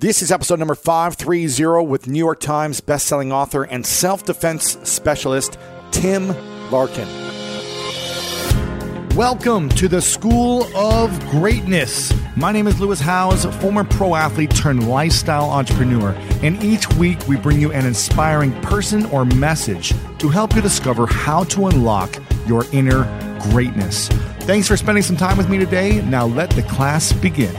This is episode number 530 with New York Times bestselling author and self-defense specialist, Tim Larkin. Welcome to the School of Greatness. My name is Lewis Howes, former pro athlete turned lifestyle entrepreneur. And each week we bring you an inspiring person or message to help you discover how to unlock your inner greatness. Thanks for spending some time with me today. Now let the class begin.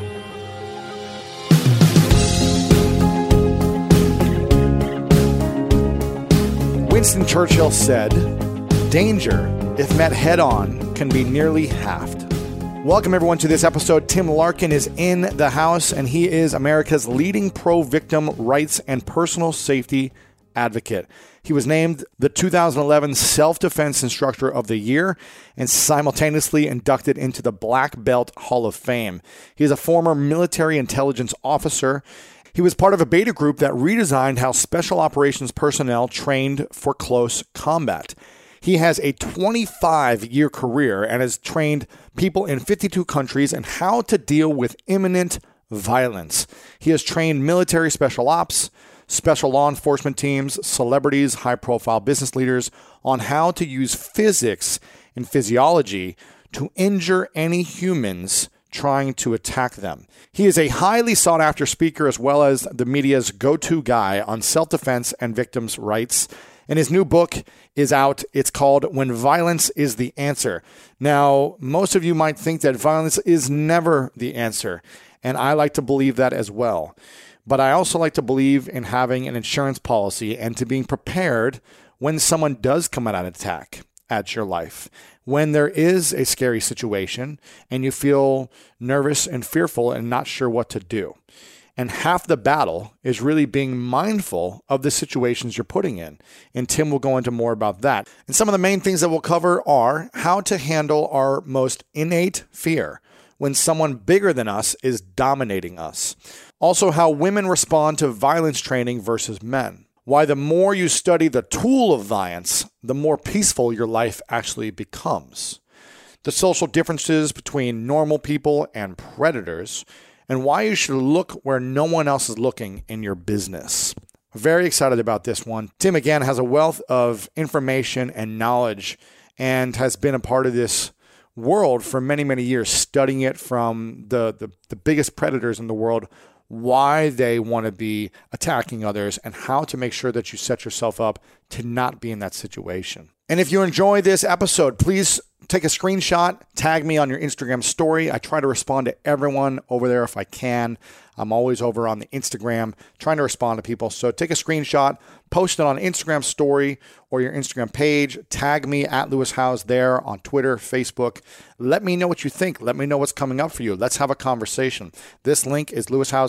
Winston Churchill said, "Danger, if met head-on, can be nearly halved." Welcome, everyone, to this episode. Tim Larkin is in the house, and he is America's leading pro-victim rights and personal safety advocate. He was named the 2011 Self-Defense Instructor of the Year and simultaneously inducted into the Black Belt Hall of Fame. He is a former military intelligence officer. He was part of a beta group that redesigned how special operations personnel trained for close combat. He has a 25-year career and has trained people in 52 countries in how to deal with imminent violence. He has trained military special ops, special law enforcement teams, celebrities, high-profile business leaders on how to use physics and physiology to injure any humans trying to attack them. He is a highly sought-after speaker as well as the media's go-to guy on self-defense and victims' rights. And his new book is out. It's called When Violence is the Answer. Now, most of you might think that violence is never the answer, and I like to believe that as well. But I also like to believe in having an insurance policy and to being prepared when someone does come out an attack at your life. When there is a scary situation and you feel nervous and fearful and not sure what to do. And half the battle is really being mindful of the situations you're putting in. And Tim will go into more about that. And some of the main things that we'll cover are how to handle our most innate fear when someone bigger than us is dominating us. Also, how women respond to violence training versus men. Why the more you study the tool of violence, the more peaceful your life actually becomes. The social differences between normal people and predators, and why you should look where no one else is looking in your business. Very excited about this one. Tim, again, has a wealth of information and knowledge and has been a part of this world for many, many years, studying it from the biggest predators in the world, why they want to be attacking others, and how to make sure that you set yourself up to not be in that situation. And if you enjoy this episode, please take a screenshot, tag me on your Instagram story. I try to respond to everyone over there if I can. I'm always over on the Instagram trying to respond to people. So take a screenshot, post it on Instagram story or your Instagram page. Tag me at Lewis Howes there on Twitter, Facebook. Let me know what you think. Let me know what's coming up for you. Let's have a conversation. This link is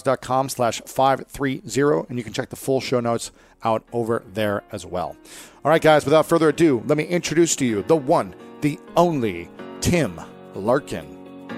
lewishowes.com/530, and you can check the full show notes out over there as well. All right, guys, without further ado, let me introduce to you the one, the only Tim Larkin.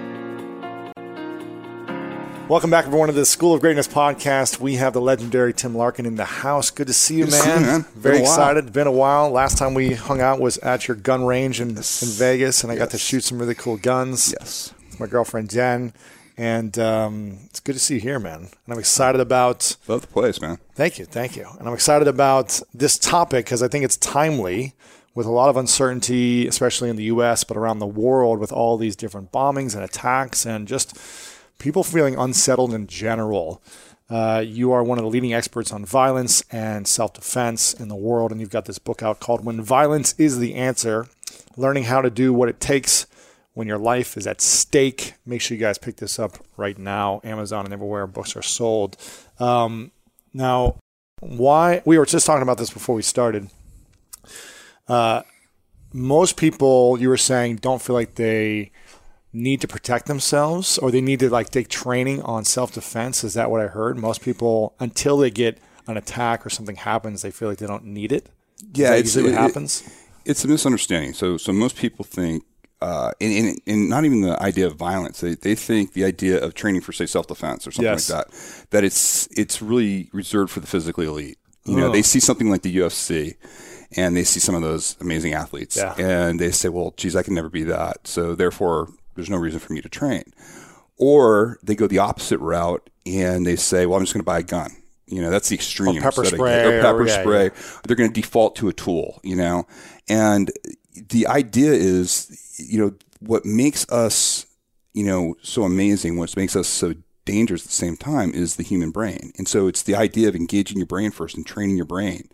Welcome back, everyone, to the School of Greatness podcast. We have the legendary Tim Larkin in the house. Good to see you, man. Very excited. Been a while. Last time we hung out was at your gun range in Vegas, and I got to shoot some really cool guns with my girlfriend, Jen. And it's good to see you here, man. And I'm excited about... Love the place, man. Thank you. And I'm excited about this topic because I think it's timely with a lot of uncertainty, especially in the U.S., but around the world with all these different bombings and attacks and just people feeling unsettled in general. You are one of the leading experts on violence and self-defense in the world, and you've got this book out called When Violence is the Answer, Learning How to Do What It Takes When Your Life is at Stake. Make sure you guys pick this up right now. Amazon and everywhere books are sold. Now, why we were just talking about this before we started. Most people, you were saying, don't feel like they need to protect themselves or they need to take training on self-defense. Is that what I heard? Most people, until they get an attack or something happens, they feel like they don't need it. Yeah, it's usually what happens. It's a misunderstanding. So most people think, and not even the idea of violence. They think the idea of training for, say, self-defense or something like that it's really reserved for the physically elite. You know, they see something like the UFC and they see some of those amazing athletes and they say, well, geez, I can never be that. So therefore, there's no reason for me to train. Or they go the opposite route and they say, well, I'm just going to buy a gun. That's the extreme. Or pepper spray. Spray. They're going to default to a tool, And the idea is, what makes us, so amazing, what makes us so dangerous at the same time is the human brain. And so it's the idea of engaging your brain first and training your brain.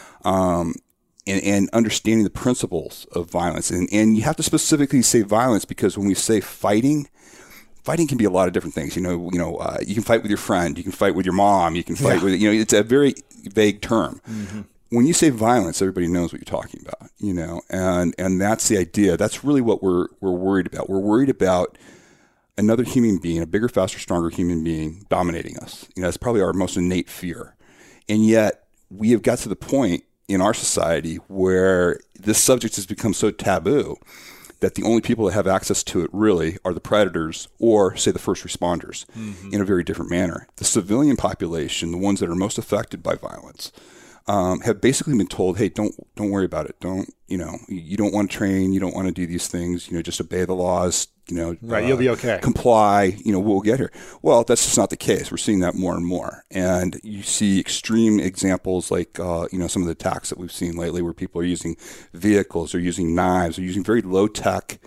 And understanding the principles of violence. And you have to specifically say violence because when we say fighting can be a lot of different things. You can fight with your friend, you can fight with your mom, you can fight with, it's a very vague term. Mm-hmm. When you say violence, everybody knows what you're talking about, and that's the idea. That's really what we're worried about. We're worried about another human being, a bigger, faster, stronger human being dominating us. That's probably our most innate fear. And yet we have got to the point in our society where this subject has become so taboo that the only people that have access to it really are the predators or, say, the first responders in a very different manner. The civilian population, the ones that are most affected by violence, have basically been told, hey, don't worry about it. You don't want to train. You don't want to do these things. just obey the laws. Right, you'll be okay. Comply. We'll get here. Well, that's just not the case. We're seeing that more and more, and you see extreme examples like some of the attacks that we've seen lately, where people are using vehicles or using knives or using very low tech,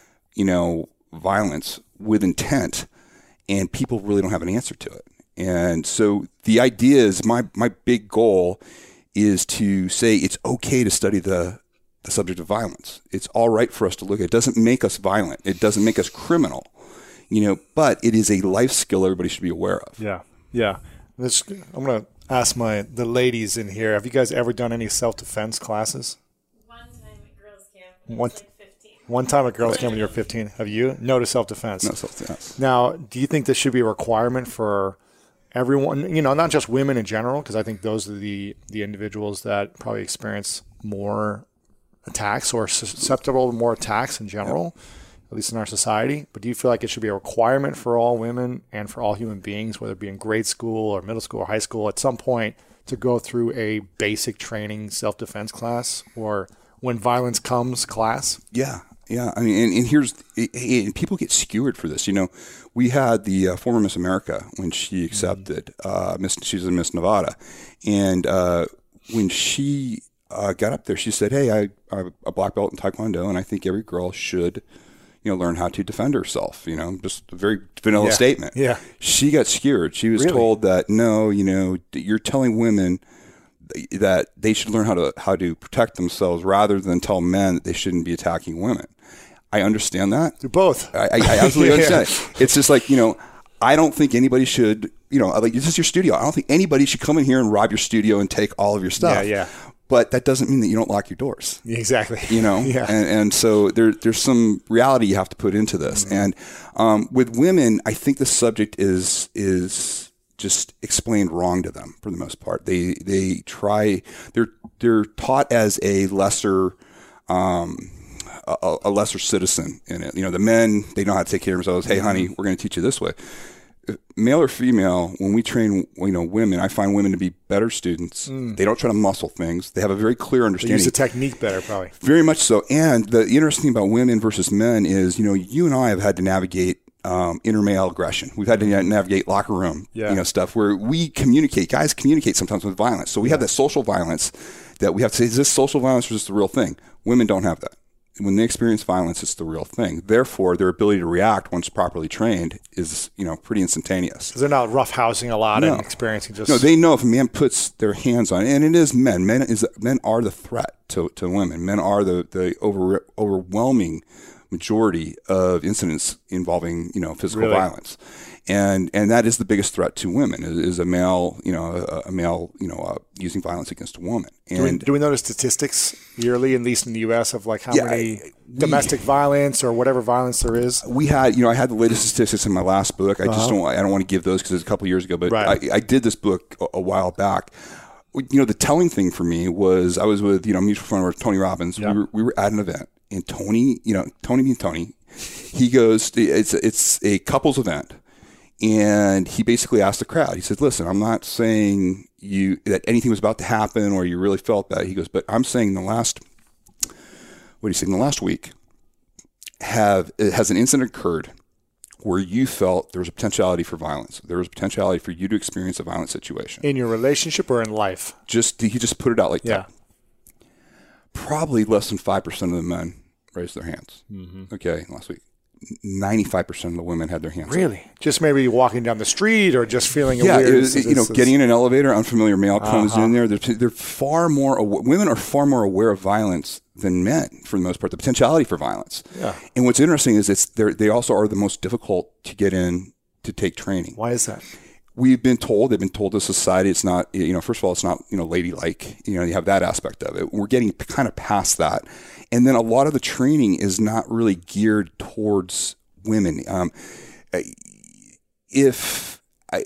violence with intent, and people really don't have an answer to it. And so the idea is my big goal is to say it's okay to study the subject of violence. It's all right for us to look at it. It doesn't make us violent. It doesn't make us criminal, but it is a life skill everybody should be aware of. Yeah. Yeah. I'm going to ask the ladies in here, have you guys ever done any self-defense classes? One time at girls' camp when I was like 15. One time at girls' camp when you were 15. Have you? No to self-defense. No self-defense. Now, do you think this should be a requirement for everyone, not just women in general, because I think those are the individuals that probably experience more attacks or susceptible to more attacks in general, at least in our society. But do you feel like it should be a requirement for all women and for all human beings, whether it be in grade school or middle school or high school, at some point to go through a basic training self-defense class or when violence comes class? Yeah. Yeah. I mean, and people get skewered for this. We had the former Miss America when she accepted, she's a Miss Nevada. And when she got up there, she said, hey, I'm a black belt in Taekwondo, and I think every girl should, learn how to defend herself. Just a very vanilla statement. Yeah. She got skewered. She was told that, no, you're telling women that they should learn how to protect themselves rather than tell men that they shouldn't be attacking women. I understand that. Do both. I absolutely understand it. It's just like, I don't think anybody should, like, this is your studio. I don't think anybody should come in here and rob your studio and take all of your stuff. Yeah. But that doesn't mean that you don't lock your doors. Exactly. Yeah. And so there's some reality you have to put into this. Mm-hmm. And with women, I think the subject is just explained wrong to them for the most part. They're taught as a lesser citizen in it. The men, they know how to take care of themselves. Hey, honey, we're going to teach you this way. Male or female, when we train, women, I find women to be better students. They don't try to muscle things. They have a very clear understanding. They use the technique better, probably. Very much so. And the interesting thing about women versus men is, you and I have had to navigate inner male aggression. We've had to navigate locker room, stuff where we communicate. Guys communicate sometimes with violence. So we have that social violence that we have to say, is this social violence or is this the real thing? Women don't have that. When they experience violence, it's the real thing. Therefore, their ability to react once properly trained is, pretty instantaneous. Because they're not roughhousing a lot and experiencing just... No, they know if a man puts their hands on it, and it is men. Men are the threat to women. Men are the overwhelming majority of incidents involving, physical violence. And that is the biggest threat to women is a male, using violence against a woman. And do we notice statistics yearly, at least in the U.S., of like how many domestic violence or whatever violence there is? We had, I had the latest statistics in my last book. I just don't want to give those because it's a couple of years ago, but I did this book a while back. The telling thing for me was I was with, mutual friend of Tony Robbins. Yeah. We were at an event, and Tony being Tony, he goes, it's a couples event. And he basically asked the crowd, he said, listen, I'm not saying that anything was about to happen or you really felt that. He goes, but I'm saying in the last week has an incident occurred where you felt there was a potentiality for violence. There was a potentiality for you to experience a violent situation. In your relationship or in life? He just put it out like that. Probably less than 5% of the men raised their hands. Okay, last week. 95% of the women had their hands up. Really? Just maybe walking down the street or just feeling weird? Getting in an elevator, unfamiliar male comes in there. They're far more, women are far more aware of violence than men for the most part, the potentiality for violence. Yeah. And what's interesting is they also are the most difficult to get in to take training. Why is that? They've been told to society, it's not, first of all, it's not, ladylike, you have that aspect of it. We're getting kind of past that. And then a lot of the training is not really geared towards women. If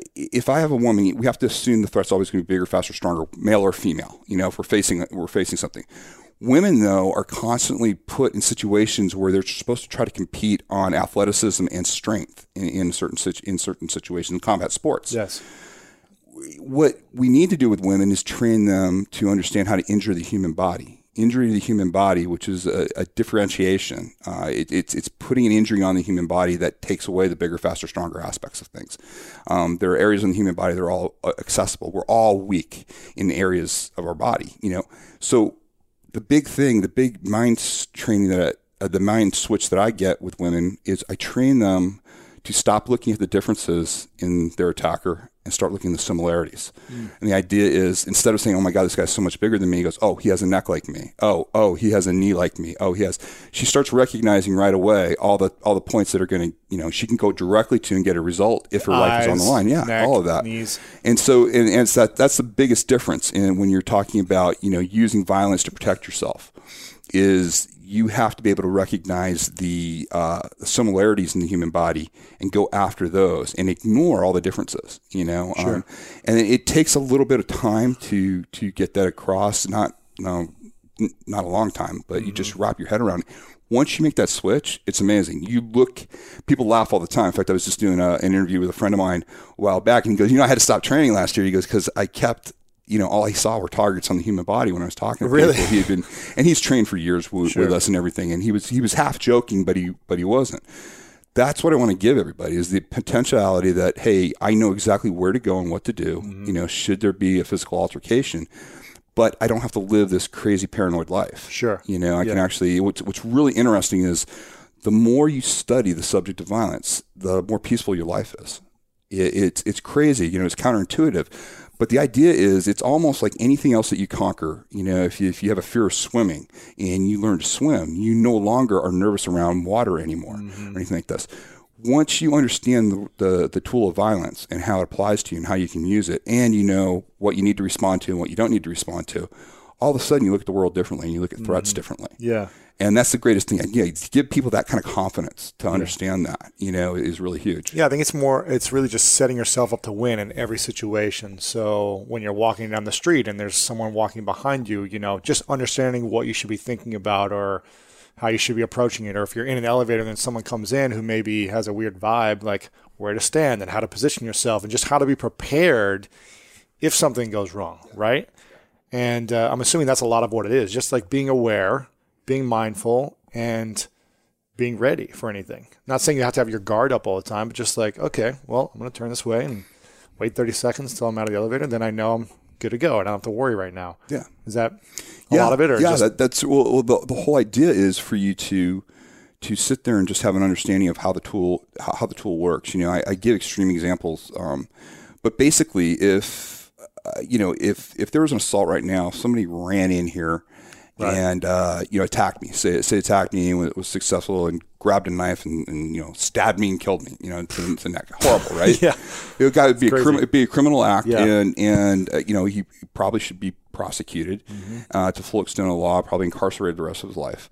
I have a woman, we have to assume the threat's always going to be bigger, faster, stronger, male or female, if we're facing something. Women, though, are constantly put in situations where they're supposed to try to compete on athleticism and strength in certain situations in combat sports. Yes. What we need to do with women is train them to understand how to injure the human body. Injury to the human body, which is a differentiation. It's putting an injury on the human body that takes away the bigger, faster, stronger aspects of things. There are areas in the human body that are all accessible. We're all weak in areas of our body, So the big mind training the mind switch that I get with women is I train them to stop looking at the differences in their attacker and start looking at the similarities. And the idea is, instead of saying, oh my God, this guy's so much bigger than me, he goes, oh, he has a neck like me. Oh, he has a knee like me. She starts recognizing right away all the points that are going to, she can go directly to and get a result if her life is on the line. Yeah, neck, all of that. Knees. And so, and it's that's the biggest difference in when you're talking about, using violence to protect yourself, is you have to be able to recognize the similarities in the human body and go after those and ignore all the differences, Sure. And it takes a little bit of time to get that across, not a long time, but you just wrap your head around it. Once you make that switch, it's amazing. People laugh all the time. In fact, I was just doing an interview with a friend of mine a while back, and he goes, I had to stop training last year. He goes, because I kept all he saw were targets on the human body when I was talking to people. And he's trained for years with us and everything. And he was half joking, but he wasn't. That's what I want to give everybody, is the potentiality that, hey, I know exactly where to go and what to do. Should there be a physical altercation, but I don't have to live this crazy paranoid life. Sure. I can actually, what's really interesting is the more you study the subject of violence, the more peaceful your life is. It's crazy. It's counterintuitive. But the idea is, it's almost like anything else that you conquer. If you have a fear of swimming and you learn to swim, you no longer are nervous around water anymore or anything like this. Once you understand the tool of violence and how it applies to you and how you can use it, and what you need to respond to and what you don't need to respond to, all of a sudden you look at the world differently and you look at threats differently. Yeah. And that's the greatest thing. To give people that kind of confidence to understand that, is really huge. Yeah, I think it's really just setting yourself up to win in every situation. So when you're walking down the street and there's someone walking behind you, just understanding what you should be thinking about or how you should be approaching it. Or if you're in an elevator and someone comes in who maybe has a weird vibe, like where to stand and how to position yourself and just how to be prepared if something goes wrong, right? And I'm assuming that's a lot of what it is, just like being aware, being mindful, and being ready for anything. Not saying you have to have your guard up all the time, but just like, okay, well, I'm going to turn this way and wait 30 seconds till I'm out of the elevator. Then I know I'm good to go. I don't have to worry right now. Yeah. Is that a lot of it? Or that's the whole idea is for you to sit there and just have an understanding of how the tool works. I give extreme examples, but basically, if there was an assault right now, if somebody ran in here. Right. And, attacked me, say attacked me and was successful and grabbed a knife and stabbed me and killed me, to the neck. Horrible, right? Yeah. It'd be a criminal act. Yeah. And he probably should be prosecuted to full extent of the law, probably incarcerated the rest of his life.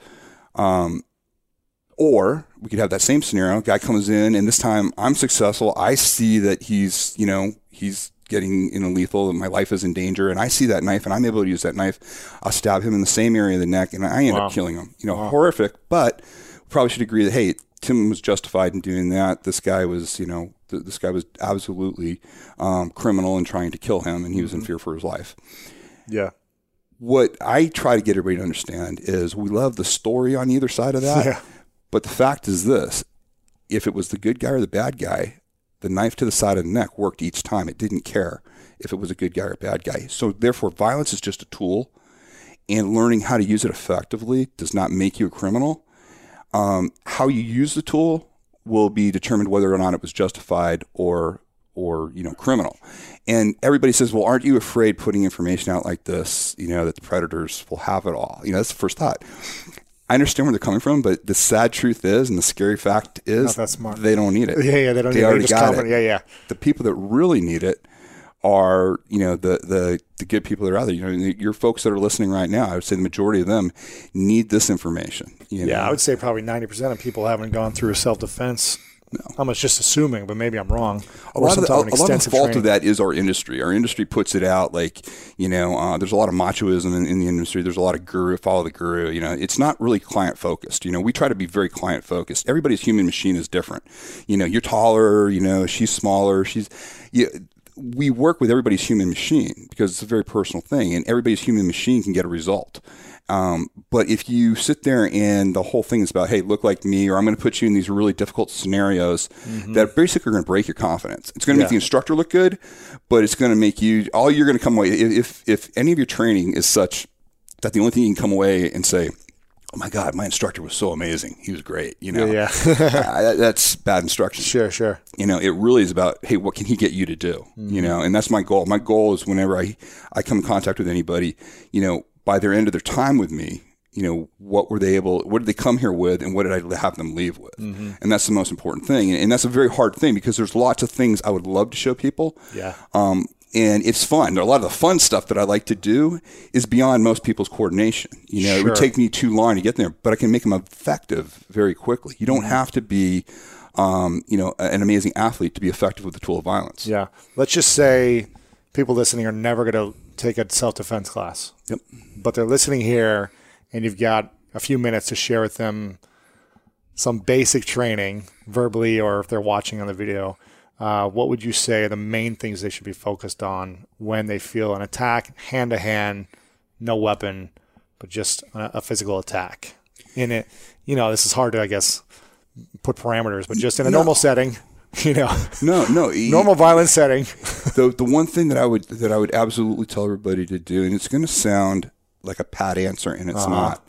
Or we could have that same scenario. Guy comes in and this time I'm successful. I see that he's getting lethal and my life is in danger, and I see that knife and I'm able to use that knife. I'll stab him in the same area of the neck and I end up killing him. Horrific, but we probably should agree that, hey, Tim was justified in doing that. This guy was, this guy was absolutely criminal in trying to kill him, and he was in fear for his life. Yeah. What I try to get everybody to understand is we love the story on either side of that, but the fact is this. if it was the good guy or the bad guy, the knife to the side of the neck worked each time. It didn't care if it was a good guy or a bad guy. So therefore, violence is just a tool, and learning how to use it effectively does not make you a criminal. How you use the tool will be determined whether or not it was justified or criminal. And everybody says, well, aren't you afraid putting information out like this, that the predators will have it all? That's the first thought. I understand where they're coming from, but the sad truth is, and the scary fact is, they don't need it. Yeah, they don't need it. They already got it. Yeah. The people that really need it are, the good people that are out there. Your folks that are listening right now, I would say the majority of them need this information. I would say probably 90% of people haven't gone through a self-defense. No. I'm just assuming, but maybe I'm wrong. A lot of the fault of that is our industry. Our industry puts it out like, there's a lot of machoism in the industry. There's a lot of guru, follow the guru. It's not really client focused. We try to be very client focused. Everybody's human machine is different. You're taller, she's smaller. We work with everybody's human machine because it's a very personal thing, and everybody's human machine can get a result. But if you sit there and the whole thing is about, hey, look like me, or I'm going to put you in these really difficult scenarios that basically are going to break your confidence. It's going to make the instructor look good, but it's going to make all you're going to come away, if any of your training is such that the only thing you can come away and say, oh my God, my instructor was so amazing. He was great. That's bad instruction. Sure. It really is about, hey, what can he get you to do? And that's my goal. My goal is whenever I come in contact with anybody, by their end of their time with me, what did they come here with, and what did I have them leave with? And that's the most important thing. And that's a very hard thing because there's lots of things I would love to show people. Yeah. And it's fun. A lot of the fun stuff that I like to do is beyond most people's coordination. It would take me too long to get there, but I can make them effective very quickly. You don't have to be, an amazing athlete to be effective with the tool of violence. Yeah. Let's just say people listening are never going to take a self-defense class. Yep. But they're listening here, and you've got a few minutes to share with them some basic training, verbally or if they're watching on the video. What would you say are the main things they should be focused on when they feel an attack, hand-to-hand, no weapon, but just a physical attack? In it, this is hard to, I guess, put parameters, but just in a normal setting, normal violent setting. The one thing that I would absolutely tell everybody to do, and it's going to sound like a pat answer, and it's not.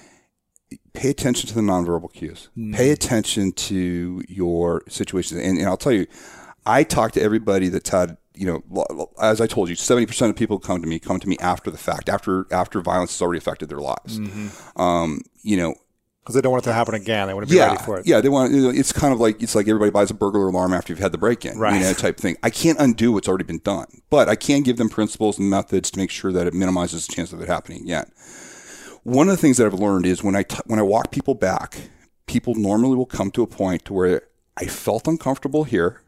Pay attention to the nonverbal cues. Pay attention to your situations. And I'll tell you, I talk to everybody that's had, as I told you, 70% of people come to me after the fact, after violence has already affected their lives. Because they don't want it to happen again. They want to be ready for it. Yeah, they want. It's kind of like everybody buys a burglar alarm after you've had the break-in, right? Type thing. I can't undo what's already been done, but I can give them principles and methods to make sure that it minimizes the chance of it happening again. One of the things that I've learned is when I walk people back, people normally will come to a point to where I felt uncomfortable here,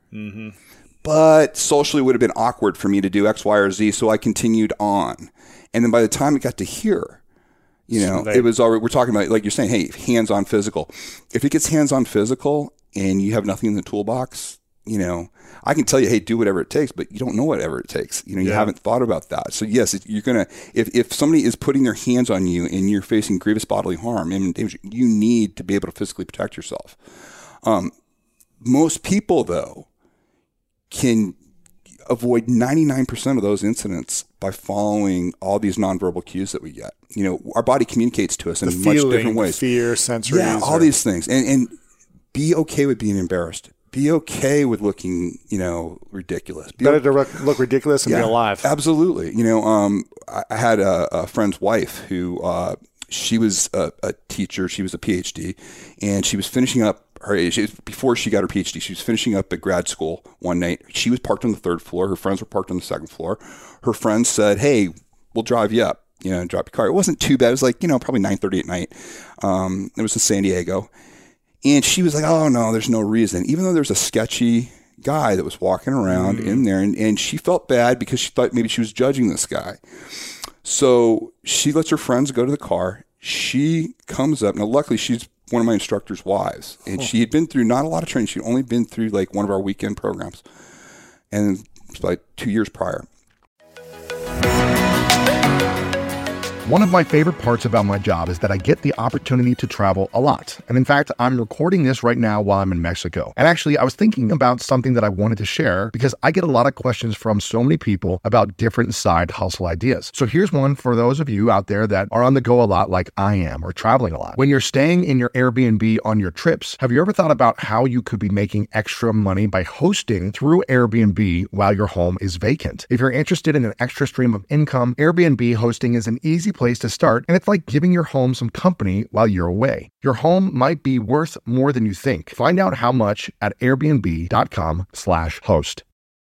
but socially it would have been awkward for me to do X, Y, or Z, so I continued on. And then by the time it got to here, it was already, we're talking about, like you're saying, hey, hands-on physical. If it gets hands-on physical and you have nothing in the toolbox, I can tell you, hey, do whatever it takes, but you don't know whatever it takes. You haven't thought about that. So yes, you're going to, if somebody is putting their hands on you and you're facing grievous bodily harm and damage, you need to be able to physically protect yourself. Most people, though, can avoid 99% of those incidents by following all these nonverbal cues that we get. Our body communicates to us in much different ways. Fear, sensories. Yeah, all these things. And be okay with being embarrassed. Be okay with looking, ridiculous. Better to look ridiculous and be alive. Absolutely. I had a friend's wife who, she was a teacher. She was a PhD, and she was finishing up before she got her PhD. She was finishing up at grad school one night. She was parked on the third floor. Her friends were parked on the second floor. Her friends said, "Hey, we'll drive you up. Drop your car." It wasn't too bad. It was like, probably 9:30 at night. It was in San Diego. And she was like, oh, no, there's no reason. Even though there's a sketchy guy that was walking around in there. And she felt bad because she thought maybe she was judging this guy. So she lets her friends go to the car. She comes up. Now, luckily, she's one of my instructor's wives. And she had been through not a lot of training. She'd only been through like one of our weekend programs. And it was like 2 years prior. One of my favorite parts about my job is that I get the opportunity to travel a lot. And in fact, I'm recording this right now while I'm in Mexico. And actually, I was thinking about something that I wanted to share because I get a lot of questions from so many people about different side hustle ideas. So here's one for those of you out there that are on the go a lot like I am, or traveling a lot. When you're staying in your Airbnb on your trips, have you ever thought about how you could be making extra money by hosting through Airbnb while your home is vacant? If you're interested in an extra stream of income, Airbnb hosting is an easy place to start, and it's like giving your home some company while you're away. Your home might be worth more than you think. Find out how much at airbnb.com/host.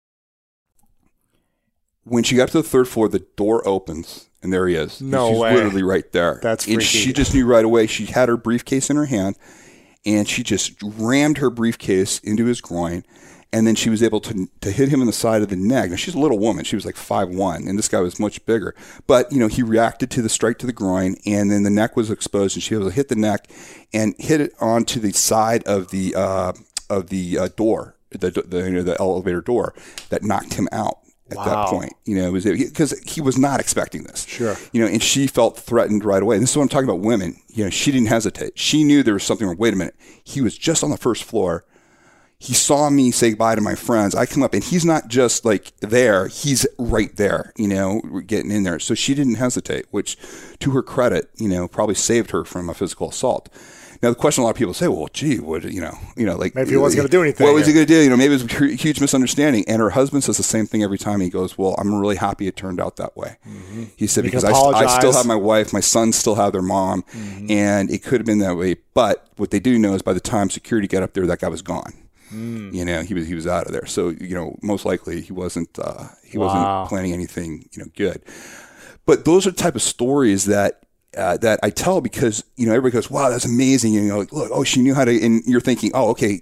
When she got to the third floor, the door opens, and there he is. No She's way. Literally right there. That's freaky. And she just knew right away. She had her briefcase in her hand, and she just rammed her briefcase into his groin. And then she was able to hit him in the side of the neck. Now, she's a little woman. She was like 5'1", and this guy was much bigger. But, he reacted to the strike to the groin, and then the neck was exposed, and she was able to hit the neck and hit it onto the side of the door, the elevator door, that knocked him out at that point. It was because he was not expecting this. Sure. And she felt threatened right away. And this is what I'm talking about, women. She didn't hesitate. She knew there was something wrong. Wait a minute. He was just on the first floor. He saw me say goodbye to my friends. I come up, and he's not just like there. He's right there, we're getting in there. So she didn't hesitate, which, to her credit, probably saved her from a physical assault. Now, the question a lot of people say, well, gee, what, like maybe he wasn't going to do anything. What was he going to do? Maybe it was a huge misunderstanding. And her husband says the same thing every time. He goes, well, I'm really happy it turned out that way. Mm-hmm. He said, because I still have my wife, my sons still have their mom, and it could have been that way. But what they do know is by the time security got up there, that guy was gone. He was out of there. So, most likely he wasn't planning anything, good. But those are the type of stories that I tell because, everybody goes, wow, that's amazing. Look, oh, she knew how to, and you're thinking, oh, okay,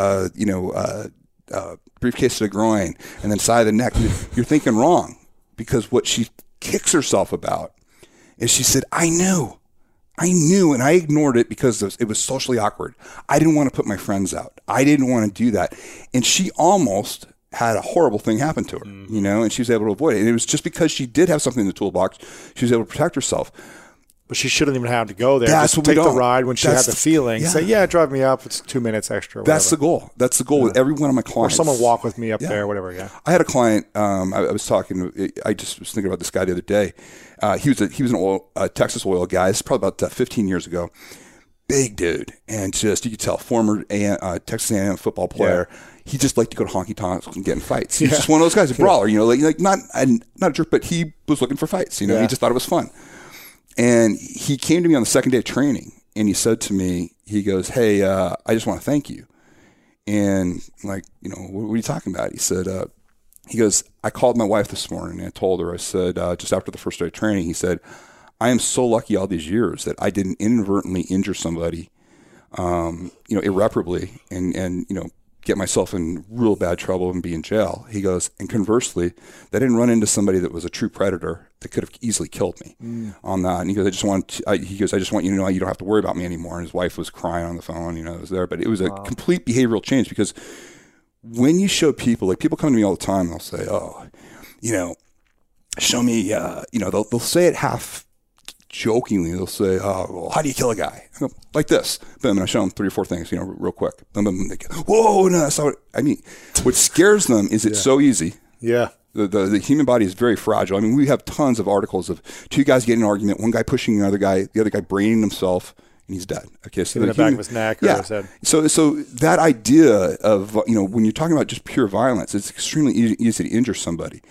briefcase to the groin and then side of the neck. You're thinking wrong because what she kicks herself about is she said, I knew, and I ignored it because it was socially awkward. I didn't want to put my friends out. I didn't want to do that. And she almost had a horrible thing happen to her, and she was able to avoid it. And it was just because she did have something in the toolbox, she was able to protect herself. But she shouldn't even have to go there. That's just take the ride when she had the feeling. Say, drive me up. It's 2 minutes extra. That's the goal. That's the goal with every one of my clients. Or someone walk with me up there, whatever. Yeah. I had a client. I was talking. I just was thinking about this guy the other day. He was an Texas oil guy. It's probably about 15 years ago. Big dude, and just you could tell former Texas A&M football player. Yeah. He just liked to go to honky tonks and get in fights. He's just one of those guys, a brawler. Like not a jerk, but he was looking for fights. He just thought it was fun. And he came to me on the second day of training, and he said to me, he goes, hey, I just want to thank you. And I'm like, what are you talking about? He said, he goes, I called my wife this morning, and I told her, I said, just after the first day of training, he said, I am so lucky all these years that I didn't inadvertently injure somebody, irreparably and get myself in real bad trouble and be in jail. He goes, and conversely, that I didn't run into somebody that was a true predator that could have easily killed me on that. And he goes, I just want you to know you don't have to worry about me anymore. And his wife was crying on the phone, it was there, but it was a complete behavioral change because when you show people, like people come to me all the time, and they'll say, oh, show me, they'll say it half jokingly. They'll say, oh, well, how do you kill a guy? I go, like this. Boom, and I show them 3 or 4 things, real quick. Boom, boom, they go, whoa, no, that's not what I mean. What scares them is it's so easy. Yeah. The human body is very fragile. I mean, we have tons of articles of 2 guys getting in an argument, one guy pushing the other guy braining himself, and he's dead. Okay, so in the back of his neck or his head. So that idea of when you're talking about just pure violence, it's extremely easy to injure somebody.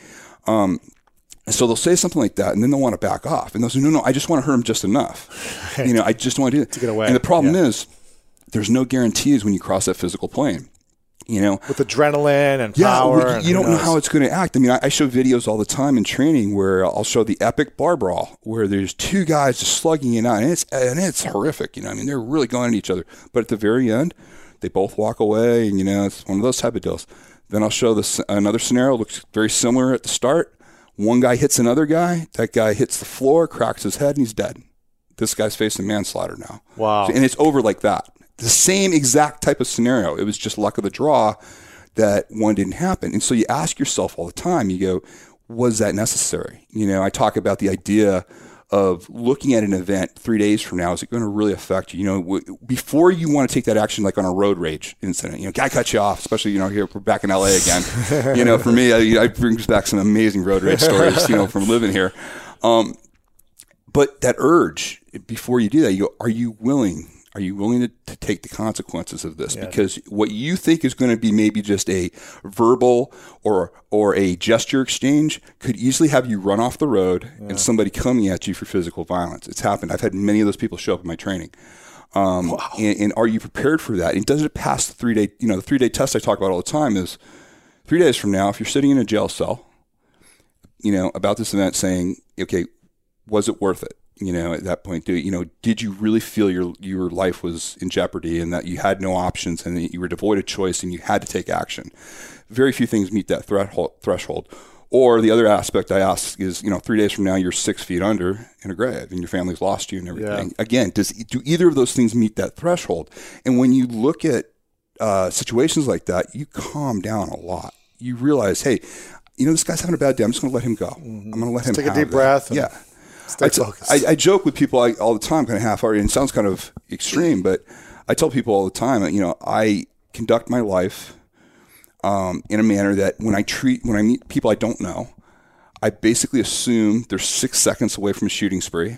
So they'll say something like that, and then they'll want to back off, and they'll say, no, I just want to hurt him just enough. I just want to do it to get away. And the problem is, there's no guarantees when you cross that physical plane. With adrenaline and power. You don't know how it's going to act. I mean, I show videos all the time in training where I'll show the epic bar brawl where there's 2 guys just slugging it out, and it's horrific. They're really going at each other. But at the very end, they both walk away, and it's one of those type of deals. Then I'll show another scenario, looks very similar at the start. One guy hits another guy. That guy hits the floor, cracks his head, and he's dead. This guy's facing manslaughter now. Wow. And it's over like that. The same exact type of scenario. It was just luck of the draw that one didn't happen. And so you ask yourself all the time, you go, was that necessary? I talk about the idea of looking at an event 3 days from now. Is it going to really affect you? You know, before you want to take that action, like on a road rage incident, you know, guy cut you off, especially, you know, here we're back in LA again. You know, for me, I brings back some amazing road rage stories, you know, from living here. But that urge, before you do that, you go, are you willing to take the consequences of this? Yeah. Because what you think is going to be maybe just a verbal or a gesture exchange could easily have you run off the road and somebody coming at you for physical violence. It's happened. I've had many of those people show up in my training. And are you prepared for that? And does it pass the 3 day, you know, the 3 day test I talk about all the time is 3 days from now, if you're sitting in a jail cell, you know, about this event saying, okay, was it worth it? You know, at that point, did you really feel your life was in jeopardy and that you had no options and that you were devoid of choice and you had to take action? Very few things meet that threshold. Or the other aspect I ask is, you know, 3 days from now, you're 6 feet under in a grave and your family's lost you and everything. Yeah. Again, do either of those things meet that threshold? And when you look at situations like that, you calm down a lot. You realize, hey, you know, this guy's having a bad day. I'm just going to let him go. Mm-hmm. I'm going to let him take a deep breath. Yeah. I joke with people all the time, kind of half-hearted, and it sounds kind of extreme, but I tell people all the time that, you know, I conduct my life in a manner that when I meet people I don't know, I basically assume they're 6 seconds away from a shooting spree.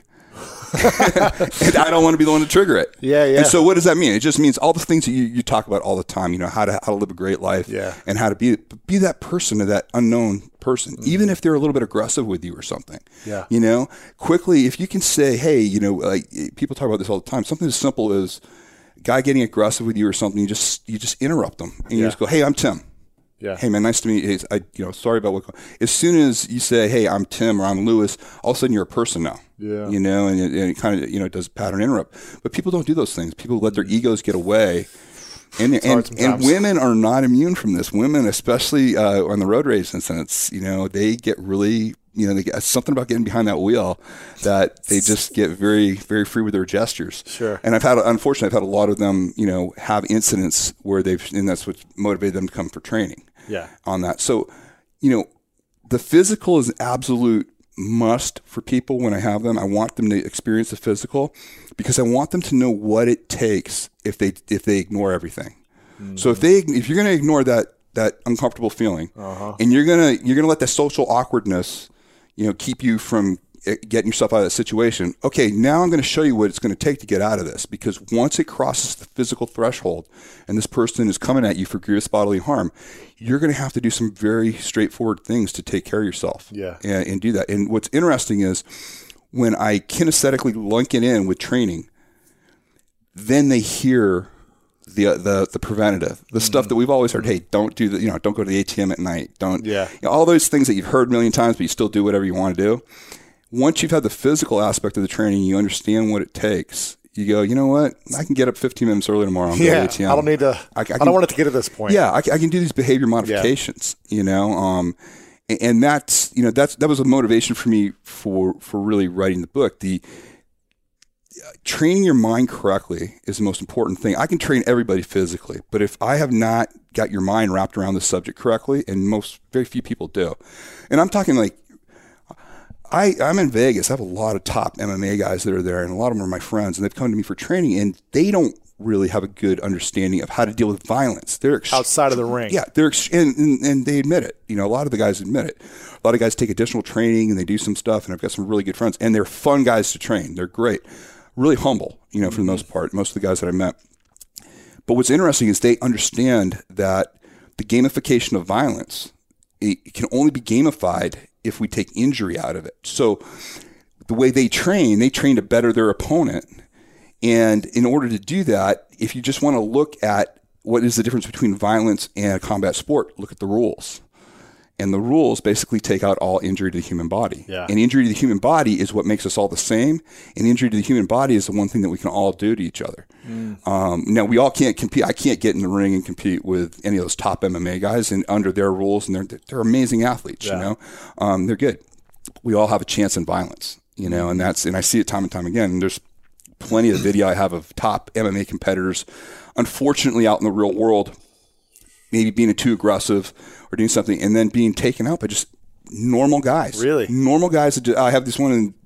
And I don't want to be the one to trigger it. Yeah. And so what does that mean? It just means all the things that you talk about all the time, you know, how to live a great life and how to be that person to that unknown person, even if they're a little bit aggressive with you or something. Yeah. You know, quickly, if you can say, hey, you know, like people talk about this all the time, something as simple as a guy getting aggressive with you or something, you just interrupt them and you just go, hey, I'm Tim. Yeah. Hey man, nice to meet you. Sorry about what. As soon as you say, "Hey, I'm Tim" or "I'm Lewis," all of a sudden you're a person now. Yeah. You know, and it kind of, you know, does pattern interrupt. But people don't do those things. People let their egos get away, and women are not immune from this. Women, especially on the road rage incidents, you know, they get really, you know, they get something about getting behind that wheel that they just get very, very free with their gestures. Sure. And unfortunately, I've had a lot of them, you know, have incidents where and that's what motivated them to come for training. Yeah. On that. So, you know, the physical is an absolute must for people when I have them. I want them to experience the physical because I want them to know what it takes if they ignore everything. Mm-hmm. So if you're going to ignore that uncomfortable feeling and you're going to let the social awkwardness, you know, keep you from getting yourself out of that situation. Okay, now I'm going to show you what it's going to take to get out of this, because once it crosses the physical threshold and this person is coming at you for grievous bodily harm, you're going to have to do some very straightforward things to take care of yourself and do that. And what's interesting is when I kinesthetically link it in with training, then they hear the preventative, the stuff that we've always heard. Hey, don't do that. You know, don't go to the ATM at night. Don't. Yeah. You know, all those things that you've heard a million times, but you still do whatever you want to do. Once you've had the physical aspect of the training, you understand what it takes. You go, you know what? I can get up 15 minutes early tomorrow and go to the ATM. I don't need to. I don't want it to get to this point. Yeah, I can do these behavior modifications. You know, and that's, you know, that was a motivation for me for really writing the book. The training your mind correctly is the most important thing. I can train everybody physically, but if I have not got your mind wrapped around the subject correctly, and very few people do, and I'm talking like, I'm in Vegas. I have a lot of top MMA guys that are there, and a lot of them are my friends, and they've come to me for training, and they don't really have a good understanding of how to deal with violence. They're outside of the ring. Yeah, and they admit it. You know, a lot of the guys admit it. A lot of guys take additional training, and they do some stuff, and I've got some really good friends, and they're fun guys to train. They're great. Really humble, you know, for the most part, most of the guys that I met. But what's interesting is they understand that the gamification of violence, it can only be gamified if we take injury out of it. So the way they train to better their opponent. And in order to do that, if you just want to look at what is the difference between violence and a combat sport, look at the rules. And the rules basically take out all injury to the human body. Yeah. And injury to the human body is what makes us all the same. And injury to the human body is the one thing that we can all do to each other. Now, we all can't compete. I can't get in the ring and compete with any of those top MMA guys and under their rules. And they're amazing athletes, you know. They're good. We all have a chance in violence, you know, and I see it time and time again. And there's plenty of video I have of top MMA competitors, unfortunately, out in the real world, maybe being too aggressive or doing something and then being taken out by just normal guys. Really? Normal guys. I have this one in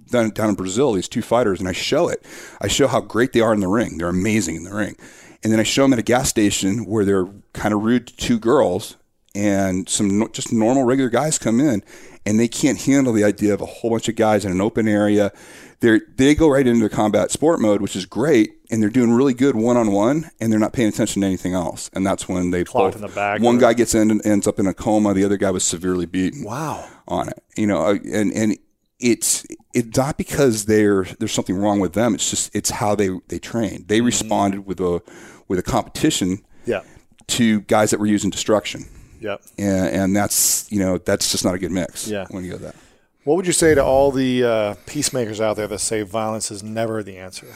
down in Brazil, these two fighters, and I show it. I show how great they are in the ring. They're amazing in the ring. And then I show them at a gas station where they're kind of rude to two girls, and some just normal, regular guys come in, and they can't handle the idea of a whole bunch of guys in an open area. They go right into combat sport mode, which is great, and they're doing really good one-on-one, and they're not paying attention to anything else. And that's when they clocked in the bag. One guy ends up in a coma. The other guy was severely beaten. Wow. On it, and it's not because there's something wrong with them. It's just it's how they train. They responded with a competition to guys that were using destruction. Yep. And that's just not a good mix. Yeah. When you go that. What would you say to all the peacemakers out there that say violence is never the answer?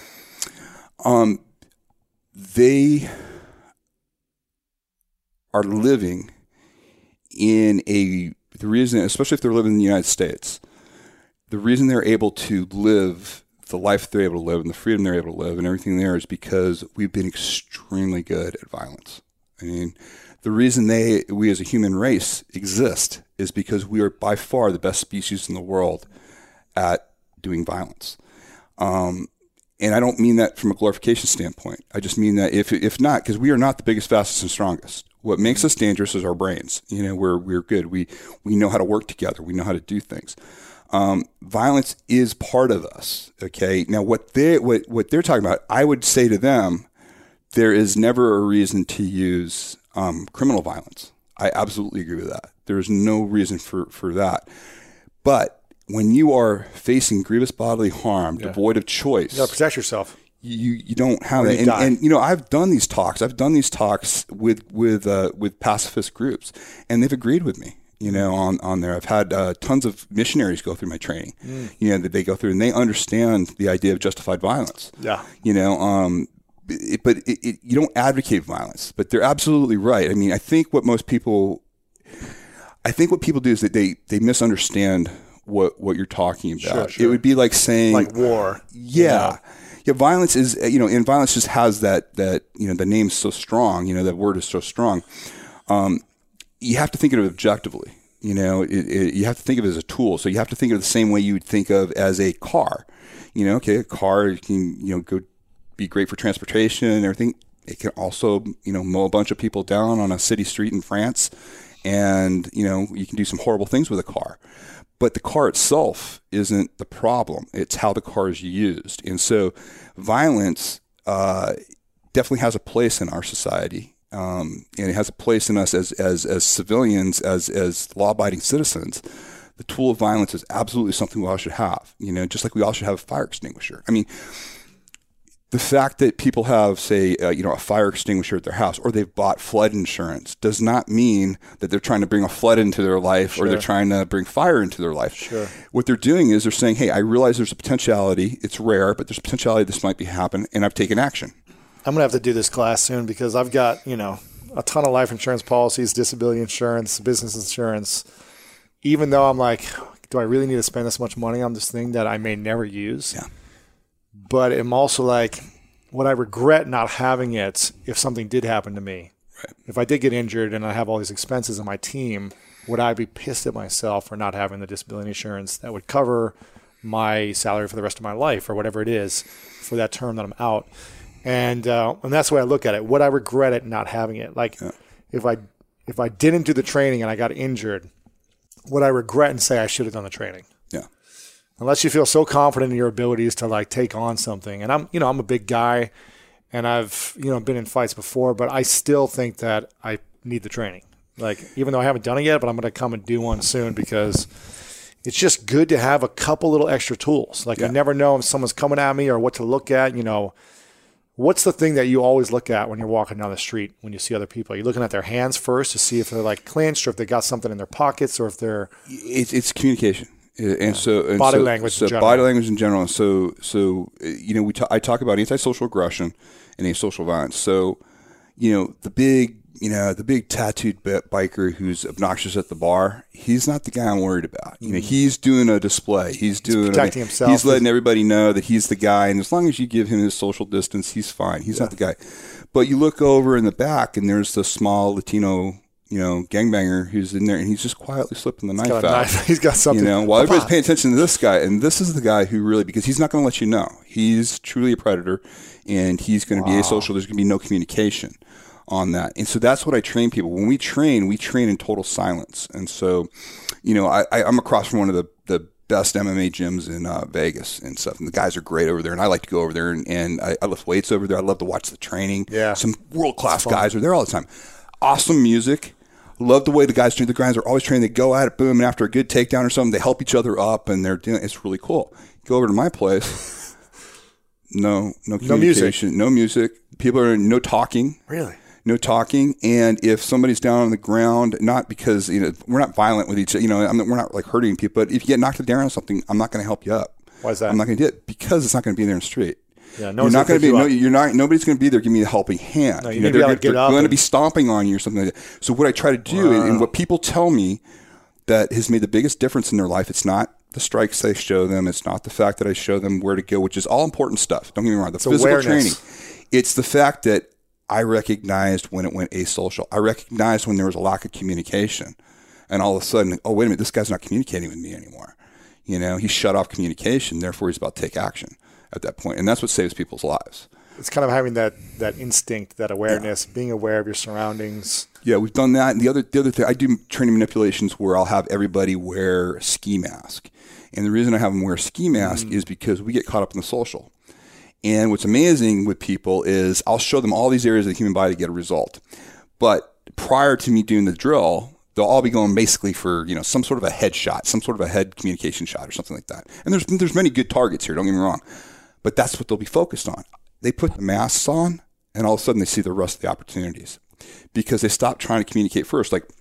They are living in the reason, especially if they're living in the United States, the reason they're able to live the life they're able to live and the freedom they're able to live and everything there is because we've been extremely good at violence. I mean, the reason we as a human race exist is because we are by far the best species in the world at doing violence. And I don't mean that from a glorification standpoint. I just mean that if not, because we are not the biggest, fastest, and strongest. What makes us dangerous is our brains. We're good. We know how to work together. We know how to do things. Violence is part of us. Okay. Now, what they're talking about, I would say to them, there is never a reason to use criminal violence. I absolutely agree with that. There is no reason for that. But when you are facing grievous bodily harm, devoid of choice, you got to protect yourself. You don't have that. And I've done these talks. I've done these talks with pacifist groups, and they've agreed with me. On there, I've had tons of missionaries go through my training. That they go through, and they understand the idea of justified violence. Yeah. But you don't advocate violence. But they're absolutely right. I mean, I think what people do is that they misunderstand what you're talking about. Sure. It would be like saying like war. Yeah. Yeah, violence is, and violence just has that the name's so strong, that word is so strong. You have to think of it objectively. You have to think of it as a tool. So you have to think of it the same way you would think of as a car. A car can, go be great for transportation and everything. It can also, mow a bunch of people down on a city street in France. And, you can do some horrible things with a car. But the car itself isn't the problem. It's how the car is used. And so violence definitely has a place in our society. And it has a place in us as civilians, as law-abiding citizens. The tool of violence is absolutely something we all should have. Just like we all should have a fire extinguisher. I mean, the fact that people have, say, a fire extinguisher at their house, or they've bought flood insurance, does not mean that they're trying to bring a flood into their life, or they're trying to bring fire into their life. Sure. What they're doing is they're saying, hey, I realize there's a potentiality. It's rare, but there's a potentiality this might be happening, and I've taken action. I'm going to have to do this class soon because I've got, a ton of life insurance policies, disability insurance, business insurance. Even though I'm like, do I really need to spend this much money on this thing that I may never use? Yeah. But I'm also like, would I regret not having it if something did happen to me? Right. If I did get injured and I have all these expenses on my team, would I be pissed at myself for not having the disability insurance that would cover my salary for the rest of my life or whatever it is for that term that I'm out? And that's the way I look at it. Would I regret it not having it? Like, if I didn't do the training and I got injured, would I regret and say I should have done the training? Yeah. Unless you feel so confident in your abilities to like take on something. And I'm a big guy and I've, been in fights before, but I still think that I need the training. Like, even though I haven't done it yet, but I'm going to come and do one soon because it's just good to have a couple little extra tools. Like, I never know if someone's coming at me or what to look at. What's the thing that you always look at when you're walking down the street when you see other people? Are you looking at their hands first to see if they're like clenched or if they got something in their pockets or if they're... It's communication. Body language in general. So I talk about antisocial aggression and asocial violence. So, the big tattooed biker who's obnoxious at the bar, he's not the guy I'm worried about. He's doing a display. He's protecting himself. He's letting everybody know that he's the guy. And as long as you give him his social distance, he's fine. He's not the guy. But you look over in the back and there's the small Latino, gangbanger who's in there, and he's just quietly slipping the knife out. He's got something. While everybody's paying attention to this guy, and this is the guy who really, because he's not going to let you know. He's truly a predator, and he's going to be asocial. There's going to be no communication on that. And so that's what I train people. When we train in total silence. And so, I'm across from one of the best MMA gyms in Vegas and stuff. And the guys are great over there. And I like to go over there and I lift weights over there. I love to watch the training. Yeah. Some world-class guys are there all the time. Awesome music. Love the way the guys do. The guys are always training. They go at it, boom, and after a good takedown or something, they help each other up, and it's really cool. Go over to my place. No communication. No music. People are no talking. Really? No talking, and if somebody's down on the ground, not because we're not violent with each other, we're not like hurting people, but if you get knocked down on something, I'm not going to help you up. Why is that? I'm not going to do it because it's not going to be there in the street. Yeah, you're not going to be. Nobody's going to be there giving you a helping hand. No, they're going to be stomping on you or something like that. So what I try to do, and what people tell me that has made the biggest difference in their life, it's not the strikes I show them, it's not the fact that I show them where to go, which is all important stuff. Don't get me wrong. The physical awareness. Training. It's the fact that I recognized when it went asocial. I recognized when there was a lack of communication. And all of a sudden, oh, wait a minute, this guy's not communicating with me anymore. He shut off communication, therefore he's about to take action at that point. And that's what saves people's lives. It's kind of having that instinct, that awareness, being aware of your surroundings. Yeah, we've done that. And the other thing, I do training manipulations where I'll have everybody wear a ski mask. And the reason I have them wear a ski mask is because we get caught up in the social. And what's amazing with people is I'll show them all these areas of the human body to get a result. But prior to me doing the drill, they'll all be going basically for, some sort of a head shot, some sort of a head communication shot or something like that. And there's many good targets here, don't get me wrong. But that's what they'll be focused on. They put the masks on, and all of a sudden they see the rest of the opportunities because they stop trying to communicate first. Like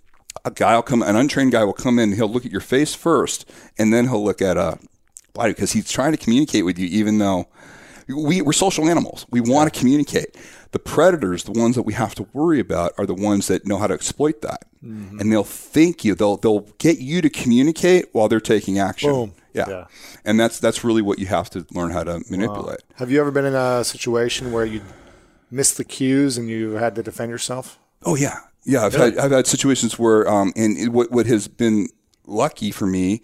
an untrained guy will come in, he'll look at your face first, and then he'll look at body because he's trying to communicate with you even though we're social animals. We want to communicate. The predators, the ones that we have to worry about, are the ones that know how to exploit that. Mm-hmm. And they'll get you to communicate while they're taking action. Boom. Yeah. And that's really what you have to learn how to manipulate. Wow. Have you ever been in a situation where you missed the cues and you had to defend yourself? Oh yeah. Yeah. I've had situations where, and what has been lucky for me,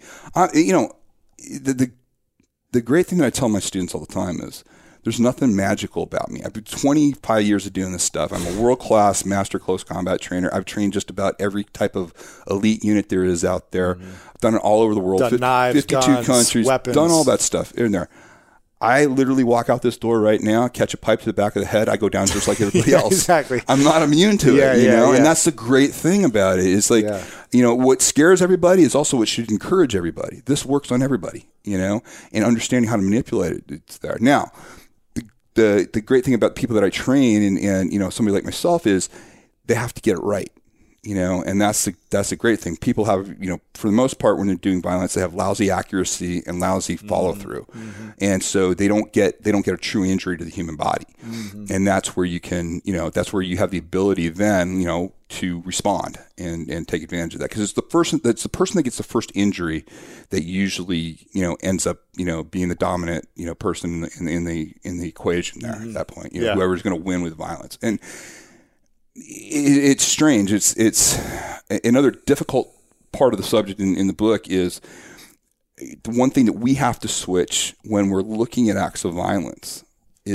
the great thing that I tell my students all the time is there's nothing magical about me. I've been 25 years of doing this stuff. I'm a world-class master close combat trainer. I've trained just about every type of elite unit there is out there. Mm-hmm. I've done it all over the world. Done knives, 52 guns, countries, weapons. Done all that stuff in there. I literally walk out this door right now, catch a pipe to the back of the head. I go down just like everybody else. Exactly. I'm not immune to it, you know? And that's the great thing about it. It's like, what scares everybody is also what should encourage everybody. This works on everybody, and understanding how to manipulate it, it's there. Now, the great thing about people that I train and somebody like myself is they have to get it right. And that's the great thing. People have, for the most part, when they're doing violence, they have lousy accuracy and lousy follow through, and so they don't get a true injury to the human body, and that's where you can, that's where you have the ability then, to respond and take advantage of that, because it's the person that gets the first injury that usually, ends up, being the dominant, person in the equation there at that point. Whoever's going to win with violence. And it's strange. It's another difficult part of the subject in the book is the one thing that we have to switch when we're looking at acts of violence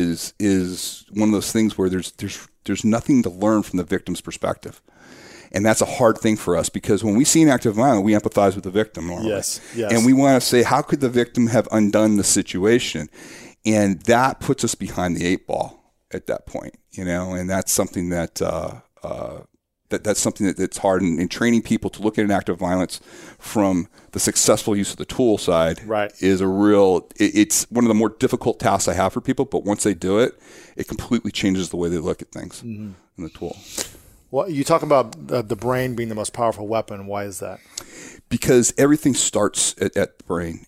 is one of those things where there's nothing to learn from the victim's perspective. And that's a hard thing for us because when we see an act of violence, we empathize with the victim normally. Yes. And we want to say, how could the victim have undone the situation? And that puts us behind the eight ball at that point, and that's something that's something that's hard in training people to look at an act of violence from the successful use of the tool side. Right. Is it's one of the more difficult tasks I have for people, but once they do it, it completely changes the way they look at things in the tool. Well, you talk about the brain being the most powerful weapon. Why is that? Because everything starts at the brain.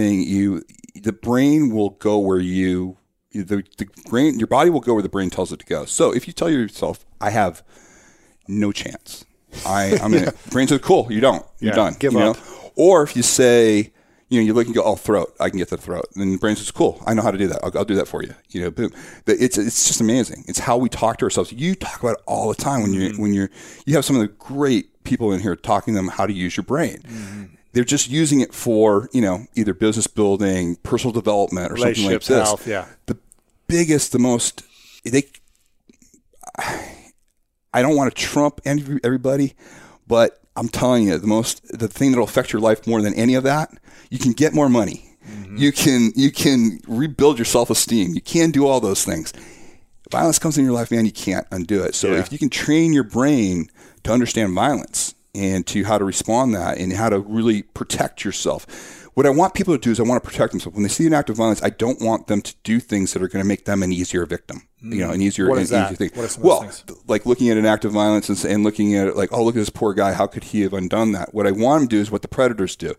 The brain will go where the brain, your body will go where the brain tells it to go. So if you tell yourself, I have no chance, brain says, cool, you don't, you're done. Give up. Or if you say, You look and go, oh, throat, I can get the throat. And then the brain says, cool, I know how to do that. I'll do that for you. Boom. It's just amazing. It's how we talk to ourselves. You talk about it all the time when you have some of the great people in here talking to them how to use your brain. Mm-hmm. They're just using it for, either business building, personal development, or something like this. Health, yeah. The biggest, the most, I don't want to trump everybody, but I'm telling you, the thing that will affect your life more than any of that, you can get more money. Mm-hmm. You can rebuild your self-esteem. You can do all those things. Violence comes in your life, man, you can't undo it. So if you can train your brain to understand violence and to how to respond to that and how to really protect yourself. What I want people to do is I want to protect themselves. When they see an act of violence, I don't want them to do things that are going to make them an easier victim. An easier thing. What are some of those things? Like looking at an act of violence and looking at it like, oh, look at this poor guy. How could he have undone that? What I want them to do is what the predators do.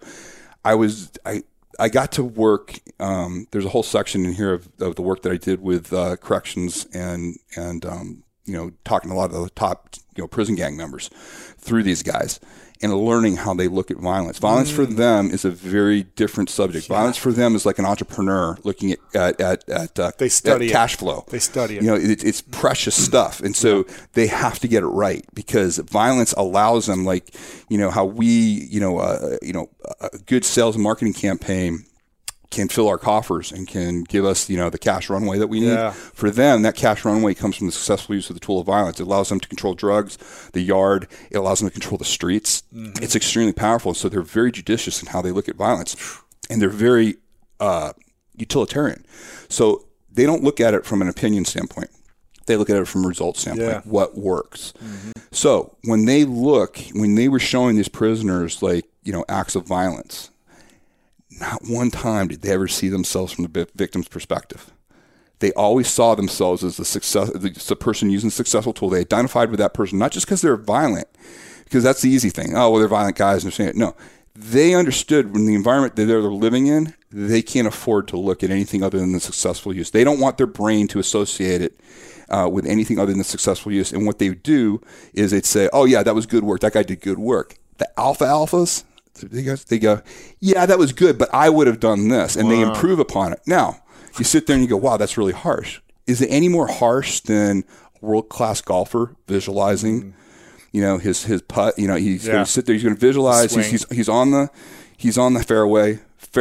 I got to work. There's a whole section in here of the work that I did with corrections and talking to a lot of the top prison gang members through these guys and learning how they look at violence. Violence for them is a very different subject. Yeah. Violence for them is like an entrepreneur looking at they study at cash flow. They study it. It's precious stuff, and so they have to get it right because violence allows them, like how we a good sales and marketing campaign can fill our coffers and can give us, the cash runway that we need. Yeah. For them, that cash runway comes from the successful use of the tool of violence. It allows them to control drugs, the yard. It allows them to control the streets. Mm-hmm. It's extremely powerful. So they're very judicious in how they look at violence. And they're very utilitarian. So they don't look at it from an opinion standpoint. They look at it from a result standpoint, what works. Mm-hmm. So when they were showing these prisoners acts of violence, not one time did they ever see themselves from the victim's perspective. They always saw themselves as the person using the successful tool. They identified with that person, not just because they're violent, because that's the easy thing. Oh, well, they're violent guys. And they're saying it. No, they understood when the environment that they're living in, they can't afford to look at anything other than the successful use. They don't want their brain to associate it with anything other than the successful use. And what they do is they'd say, oh, yeah, that was good work. That guy did good work. The alphas, they go, yeah, that was good, but I would have done this. And they improve upon it. Now, you sit there and you go, wow, that's really harsh. Is it any more harsh than a world-class golfer visualizing, his putt? He's going to sit there, he's going to visualize. He's on the fairway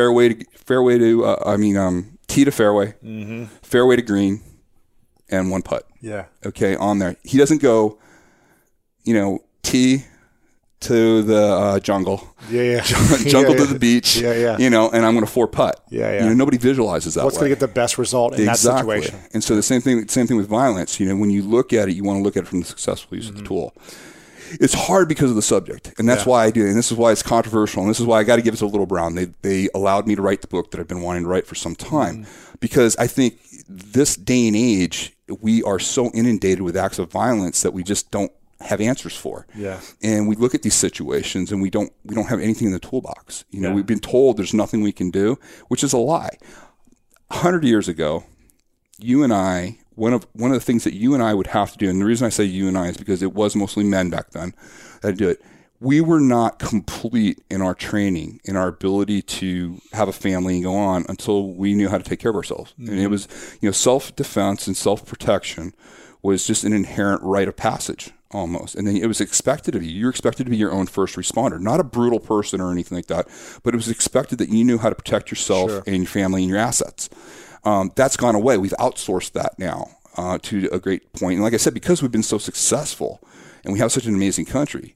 to tee to fairway, fairway to green, and one putt. Yeah. Okay, on there. He doesn't go, tee to the jungle. Jungle to the beach. And I'm going to 4-putt. Nobody visualizes that. What's going to get the best result in that situation? And so the same thing with violence. When you look at it, you want to look at it from the successful use of the tool. It's hard because of the subject, and that's why I do it. And this is why it's controversial, and this is why I got to give it to Little Brown. They allowed me to write the book that I've been wanting to write for some time, because I think this day and age, we are so inundated with acts of violence that we just don't have answers for. And we look at these situations and we don't have anything in the toolbox. We've been told there's nothing we can do, which is a lie. 100 years ago, you and I, one of the things that you and I would have to do, and the reason I say you and I is because it was mostly men back then that do it. We were not complete in our training, in our ability to have a family and go on until we knew how to take care of ourselves. And it was, self-defense and self-protection was just an inherent rite of passage. Almost. And then it was expected of you. You're expected to be your own first responder, not a brutal person or anything like that, but it was expected that you knew how to protect yourself and your family and your assets. That's gone away. We've outsourced that now to a great point. And like I said, because we've been so successful and we have such an amazing country,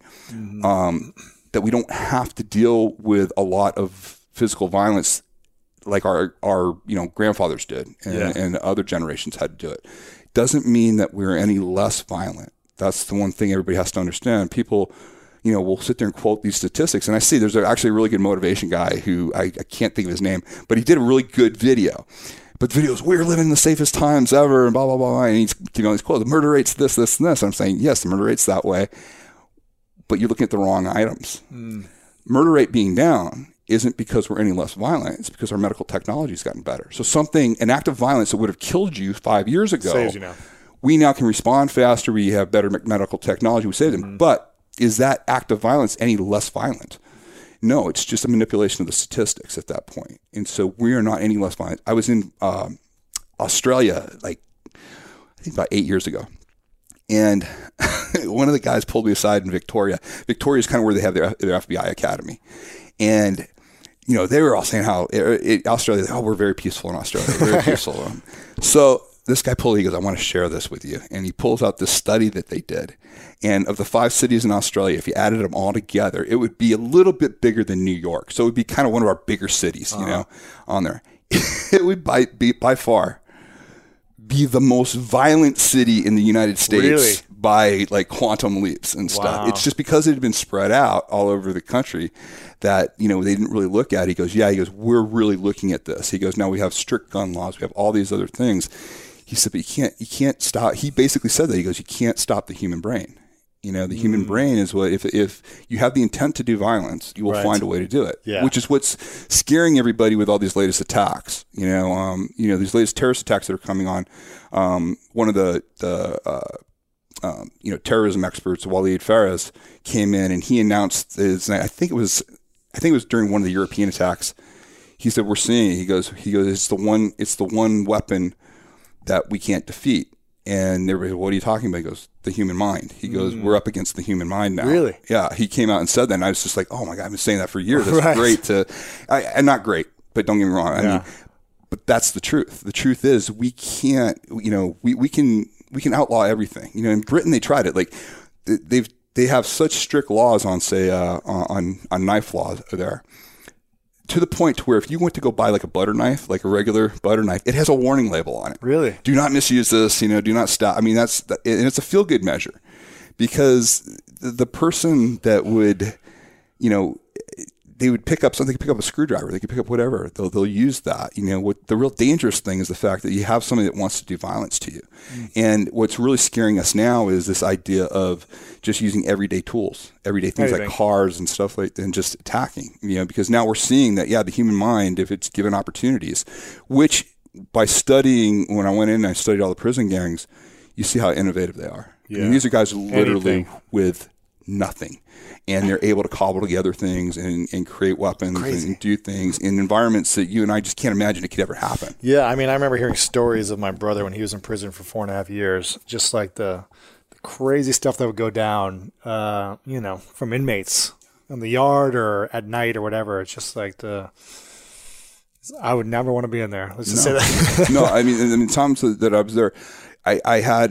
that we don't have to deal with a lot of physical violence like our grandfathers did and other generations had to do it. Doesn't mean that we're any less violent. That's the one thing everybody has to understand. People, will sit there and quote these statistics. And I see there's actually a really good motivation guy who I can't think of his name, but he did a really good video. But the video is, we're living in the safest times ever, and blah, blah, blah. And he's these quotes, the murder rate's this, this, and this. And I'm saying, yes, the murder rate's that way, but you're looking at the wrong items. Murder rate being down isn't because we're any less violent. It's because our medical technology has gotten better. So an act of violence that would have killed you 5 years ago, saves you now. We now can respond faster. We have better medical technology. We save them. But is that act of violence any less violent? No, it's just a manipulation of the statistics at that point. And so we are not any less violent. I was in Australia, like, I think about 8 years ago. And one of the guys pulled me aside in Victoria. Victoria is kind of where they have their FBI academy. And, you know, they were all saying how Australia, we're very peaceful in Australia. Very peaceful. So this guy he goes, I want to share this with you. And he pulls out this study that they did. And of the 5 cities in Australia, if you added them all together, it would be a little bit bigger than New York. So it would be kind of one of our bigger cities, you know, on there. It would be by far be the most violent city in the United States by like quantum leaps and stuff. Wow. It's just because it had been spread out all over the country that, you know, they didn't really look at it. He goes, we're really looking at this. He goes, now we have strict gun laws. We have all these other things. He said, but you can't stop. He basically said that. He goes, you can't stop the human brain. You know, the human brain is what, if you have the intent to do violence, you will find a way to do it, which is what's scaring everybody with all these latest attacks. You know, these latest terrorist attacks that are coming on. One of the terrorism experts, Walid Fares, came in and he announced I think it was during one of the European attacks. He said, we're seeing it. He goes, it's the one weapon that we can't defeat. And everybody, what are you talking about? He goes, the human mind. He goes, we're up against the human mind now. Really? Yeah. He came out and said that, and I was just like, oh my God, I've been saying that for years. That's great and not great, but don't get me wrong. I mean, but that's the truth. The truth is we can't, you know, we can outlaw everything. You know, in Britain, they tried it. Like they have such strict laws on, say, on knife laws there. To the point to where if you went to go buy like a butter knife, like a regular butter knife, it has a warning label on it. Really? Do not misuse this, you know, do not stop. I mean, and it's a feel-good measure because the person that would, you know, they would pick up something, they could pick up a screwdriver, they could pick up whatever, they'll use that. You know, what the real dangerous thing is the fact that you have somebody that wants to do violence to you. And what's really scaring us now is this idea of just using everyday tools, everyday things like cars and stuff like that, and just attacking, you know, because now we're seeing that, the human mind, if it's given opportunities, which by studying, when I went in and I studied all the prison gangs, you see how innovative they are. Yeah. I mean, these are guys literally with nothing. And they're able to cobble together things and create weapons and do things in environments that you and I just can't imagine it could ever happen. Yeah, I mean, I remember hearing stories of my brother when he was in prison for 4.5 years, just like the crazy stuff that would go down, you know, from inmates in the yard or at night or whatever. It's just like I would never want to be in there. Let's just say that. No, I mean, in the times that I was there, I had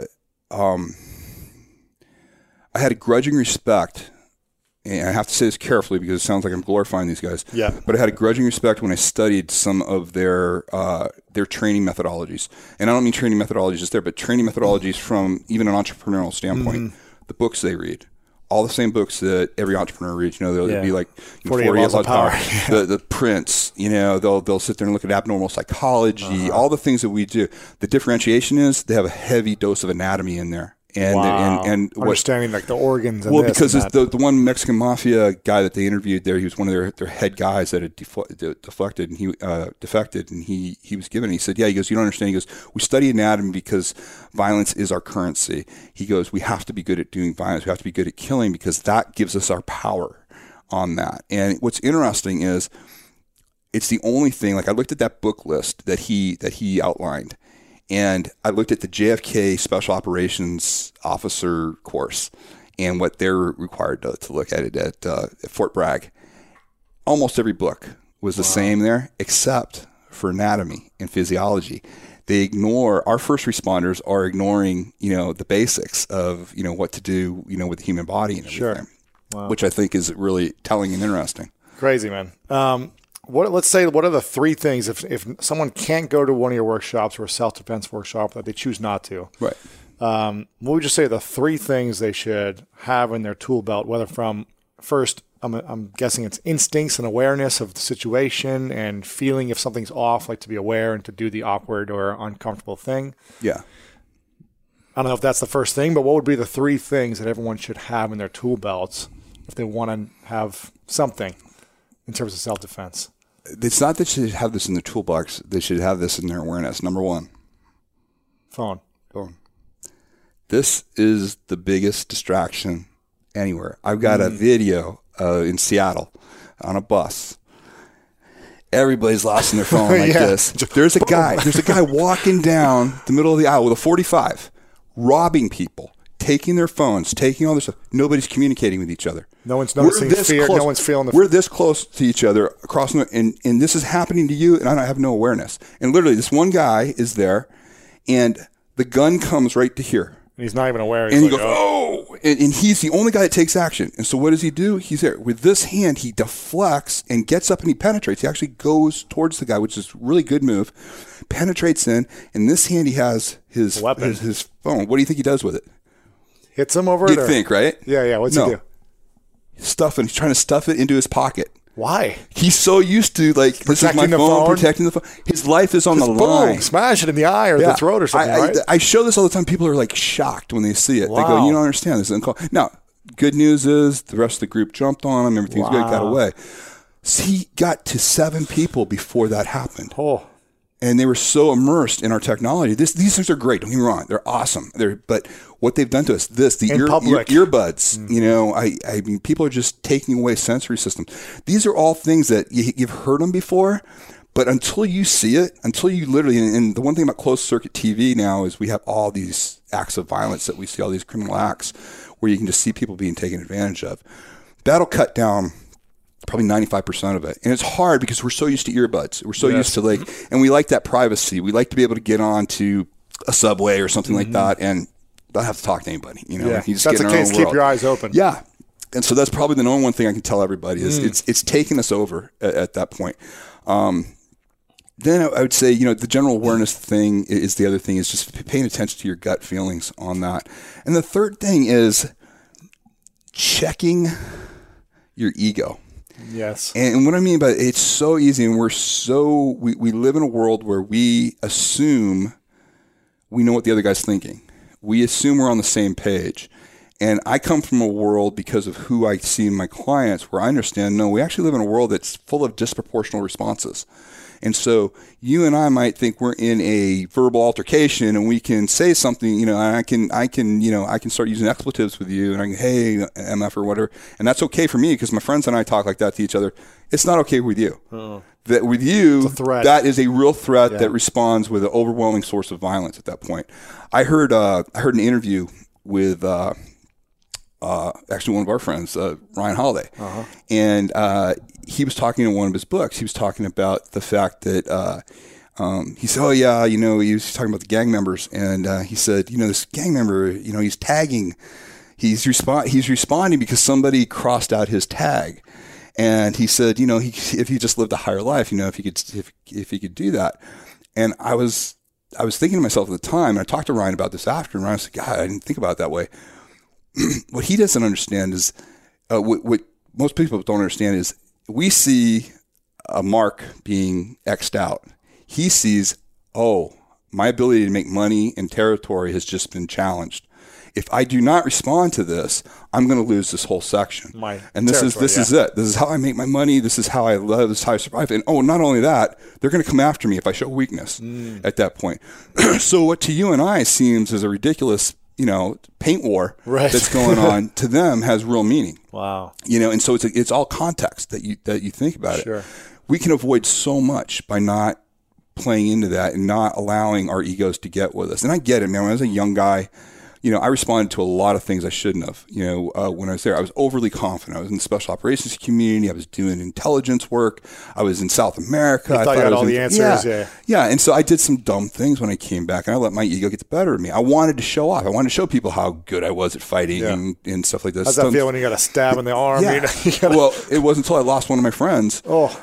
a grudging respect. And I have to say this carefully because it sounds like I'm glorifying these guys. Yeah. But I had a grudging respect when I studied some of their training methodologies. And I don't mean training methodologies just there, but training methodologies from even an entrepreneurial standpoint. The books they read, all the same books that every entrepreneur reads. You know, they'll be like 48 Laws of Power. The Prince. You know, they'll sit there and look at abnormal psychology, all the things that we do. The differentiation is they have a heavy dose of anatomy in there. And understanding like the organs. And because the one Mexican mafia guy that they interviewed there, he was one of their head guys that had defected, and he was given. He said, he goes, you don't understand. He goes, we study anatomy because violence is our currency. He goes, we have to be good at doing violence. We have to be good at killing because that gives us our power on that. And what's interesting is it's the only thing. Like I looked at that book list that he outlined. And I looked at the JFK Special Operations Officer course and what they're required to look at it at Fort Bragg. Almost every book was the same there, except for anatomy and physiology. Our first responders are ignoring, you know, the basics of, you know, what to do, you know, with the human body and everything, which I think is really telling and interesting. Crazy, man. Let's say, what are the 3 things if someone can't go to one of your workshops or a self-defense workshop that they choose not to? Right. What would you say are the 3 things they should have in their tool belt? Whether from first, I'm guessing it's instincts and awareness of the situation and feeling if something's off, like to be aware and to do the awkward or uncomfortable thing. Yeah. I don't know if that's the first thing, but what would be the 3 things that everyone should have in their tool belts if they want to have something in terms of self-defense? It's not that they should have this in their toolbox. They should have this in their awareness. Number 1. Phone. This is the biggest distraction anywhere. I've got a video in Seattle on a bus. Everybody's lost in their phone like this. There's a guy walking down the middle of the aisle with a 45, robbing people, taking their phones, taking all this stuff. Nobody's communicating with each other. No one's noticing fear. No one's feeling the fear. We're this close to each other across, and this is happening to you, and I have no awareness. And literally, this one guy is there, and the gun comes right to here. He's not even aware. He's and he goes, oh! And he's the only guy that takes action. And so what does he do? He's there. With this hand, he deflects and gets up and he penetrates. He actually goes towards the guy, which is a really good move. Penetrates in. In this hand, he has his weapon, his phone. What do you think he does with it? Hits him over it? You'd think, right? Yeah. What's he do? He's trying to stuff it into his pocket. Why? He's so used to this is my phone, protecting the phone. His life is on the line. Smash it in the eye or the throat or something, right? I show this all the time. People are like shocked when they see it. Wow. They go, you don't understand this. Now, good news is the rest of the group jumped on him. Everything's good, got away. So he got to 7 people before that happened. Oh. And they were so immersed in our technology. These things are great. Don't get me wrong; they're awesome. But what they've done to us, the earbuds. I mean, people are just taking away sensory systems. These are all things that you've heard them before, but until you see it, until you literally. And the one thing about closed circuit TV now is we have all these acts of violence that we see, all these criminal acts, where you can just see people being taken advantage of. That'll cut down probably 95% of it. And it's hard because we're so used to earbuds. We're so used to and we like that privacy. We like to be able to get on to a subway or something like that and not have to talk to anybody. You just that's the case. Keep your eyes open. Yeah. And so that's probably the number one thing I can tell everybody is it's taken us over at that point. Then I would say, the general awareness thing is the other thing is just paying attention to your gut feelings on that. And the third thing is checking your ego. Yes. And what I mean by it's so easy, and we live in a world where we assume we know what the other guy's thinking. We assume we're on the same page. And I come from a world because of who I see in my clients where I understand, no, we actually live in a world that's full of disproportional responses. And so you and I might think we're in a verbal altercation and we can say something, and I can start using expletives with you and I can, hey, MF or whatever. And that's okay for me because my friends and I talk like that to each other. It's not okay with you. That with you, that is a real threat that responds with an overwhelming source of violence at that point. I heard an interview with actually one of our friends, Ryan Holiday. And he was talking in one of his books. He was talking about the fact that he said, he was talking about the gang members. And he said, this gang member, he's tagging. He's responding because somebody crossed out his tag. And he said, if he just lived a higher life, if he could do that. And I was thinking to myself at the time, and I talked to Ryan about this after, and Ryan said, God, I didn't think about it that way. What he doesn't understand is, what most people don't understand is, we see a mark being X'd out. He sees, my ability to make money and territory has just been challenged. If I do not respond to this, I'm going to lose this whole section. This is it. This is how I make my money. This is how I live. This is how I survive. And not only that, they're going to come after me if I show weakness at that point. So what to you and I seems as a ridiculous paint war that's going on to them has real meaning. Wow. And so it's all context that you think about it. We can avoid so much by not playing into that and not allowing our egos to get with us. And I get it, man. When I was a young guy, I responded to a lot of things I shouldn't have. When I was there, I was overly confident. I was in the special operations community. I was doing intelligence work. I was in South America. I thought you had all the answers. Yeah. And so I did some dumb things when I came back, and I let my ego get the better of me. I wanted to show off. I wanted to show people how good I was at fighting and stuff like this. How's that feel when you got a stab in the arm? Yeah. Well, it wasn't until I lost one of my friends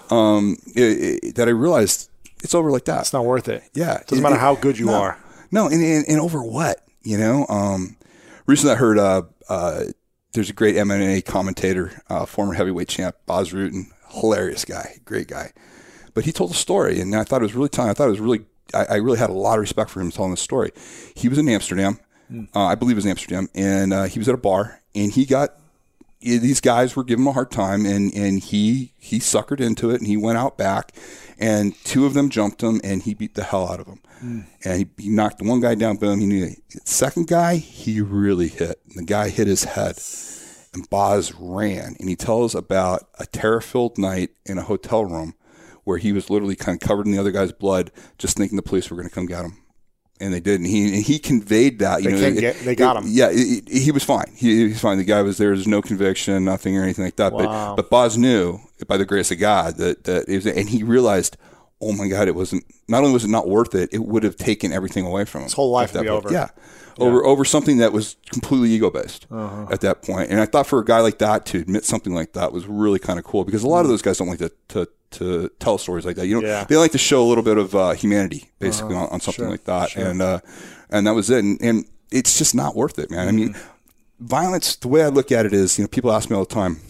that I realized it's over like that. It's not worth it. Yeah. It doesn't matter how good you are. No, and over what? Recently I heard there's a great MMA commentator, former heavyweight champ, Bas Rutten, hilarious guy, great guy. But he told a story, and I thought it was really telling. I really had a lot of respect for him telling this story. He was in Amsterdam, I believe it was Amsterdam, and he was at a bar, and these guys were giving him a hard time, and he suckered into it, and he went out back, and 2 of them jumped him, and he beat the hell out of them. And he knocked the one guy down, boom, he knew it. The second guy, he really hit. The guy hit his head. And Boz ran, and he tells about a terror-filled night in a hotel room where he was literally kind of covered in the other guy's blood, just thinking the police were going to come get him. And they did, and he conveyed that. They got him. Yeah, he was fine. He was fine. The guy was there. There's no conviction, nothing or anything like that. Wow. But Boz knew, by the grace of God, that it was, and he realized, oh my God, it wasn't. Not only was it not worth it, it would have taken everything away from him. His whole life would be over. Yeah. Over something that was completely ego-based at that point. And I thought for a guy like that to admit something like that was really kind of cool, because a lot of those guys don't like to tell stories like that. They like to show a little bit of humanity, basically, on something like that. Sure. And that was it. And it's just not worth it, man. I mean, violence, the way I look at it is, people ask me all the time,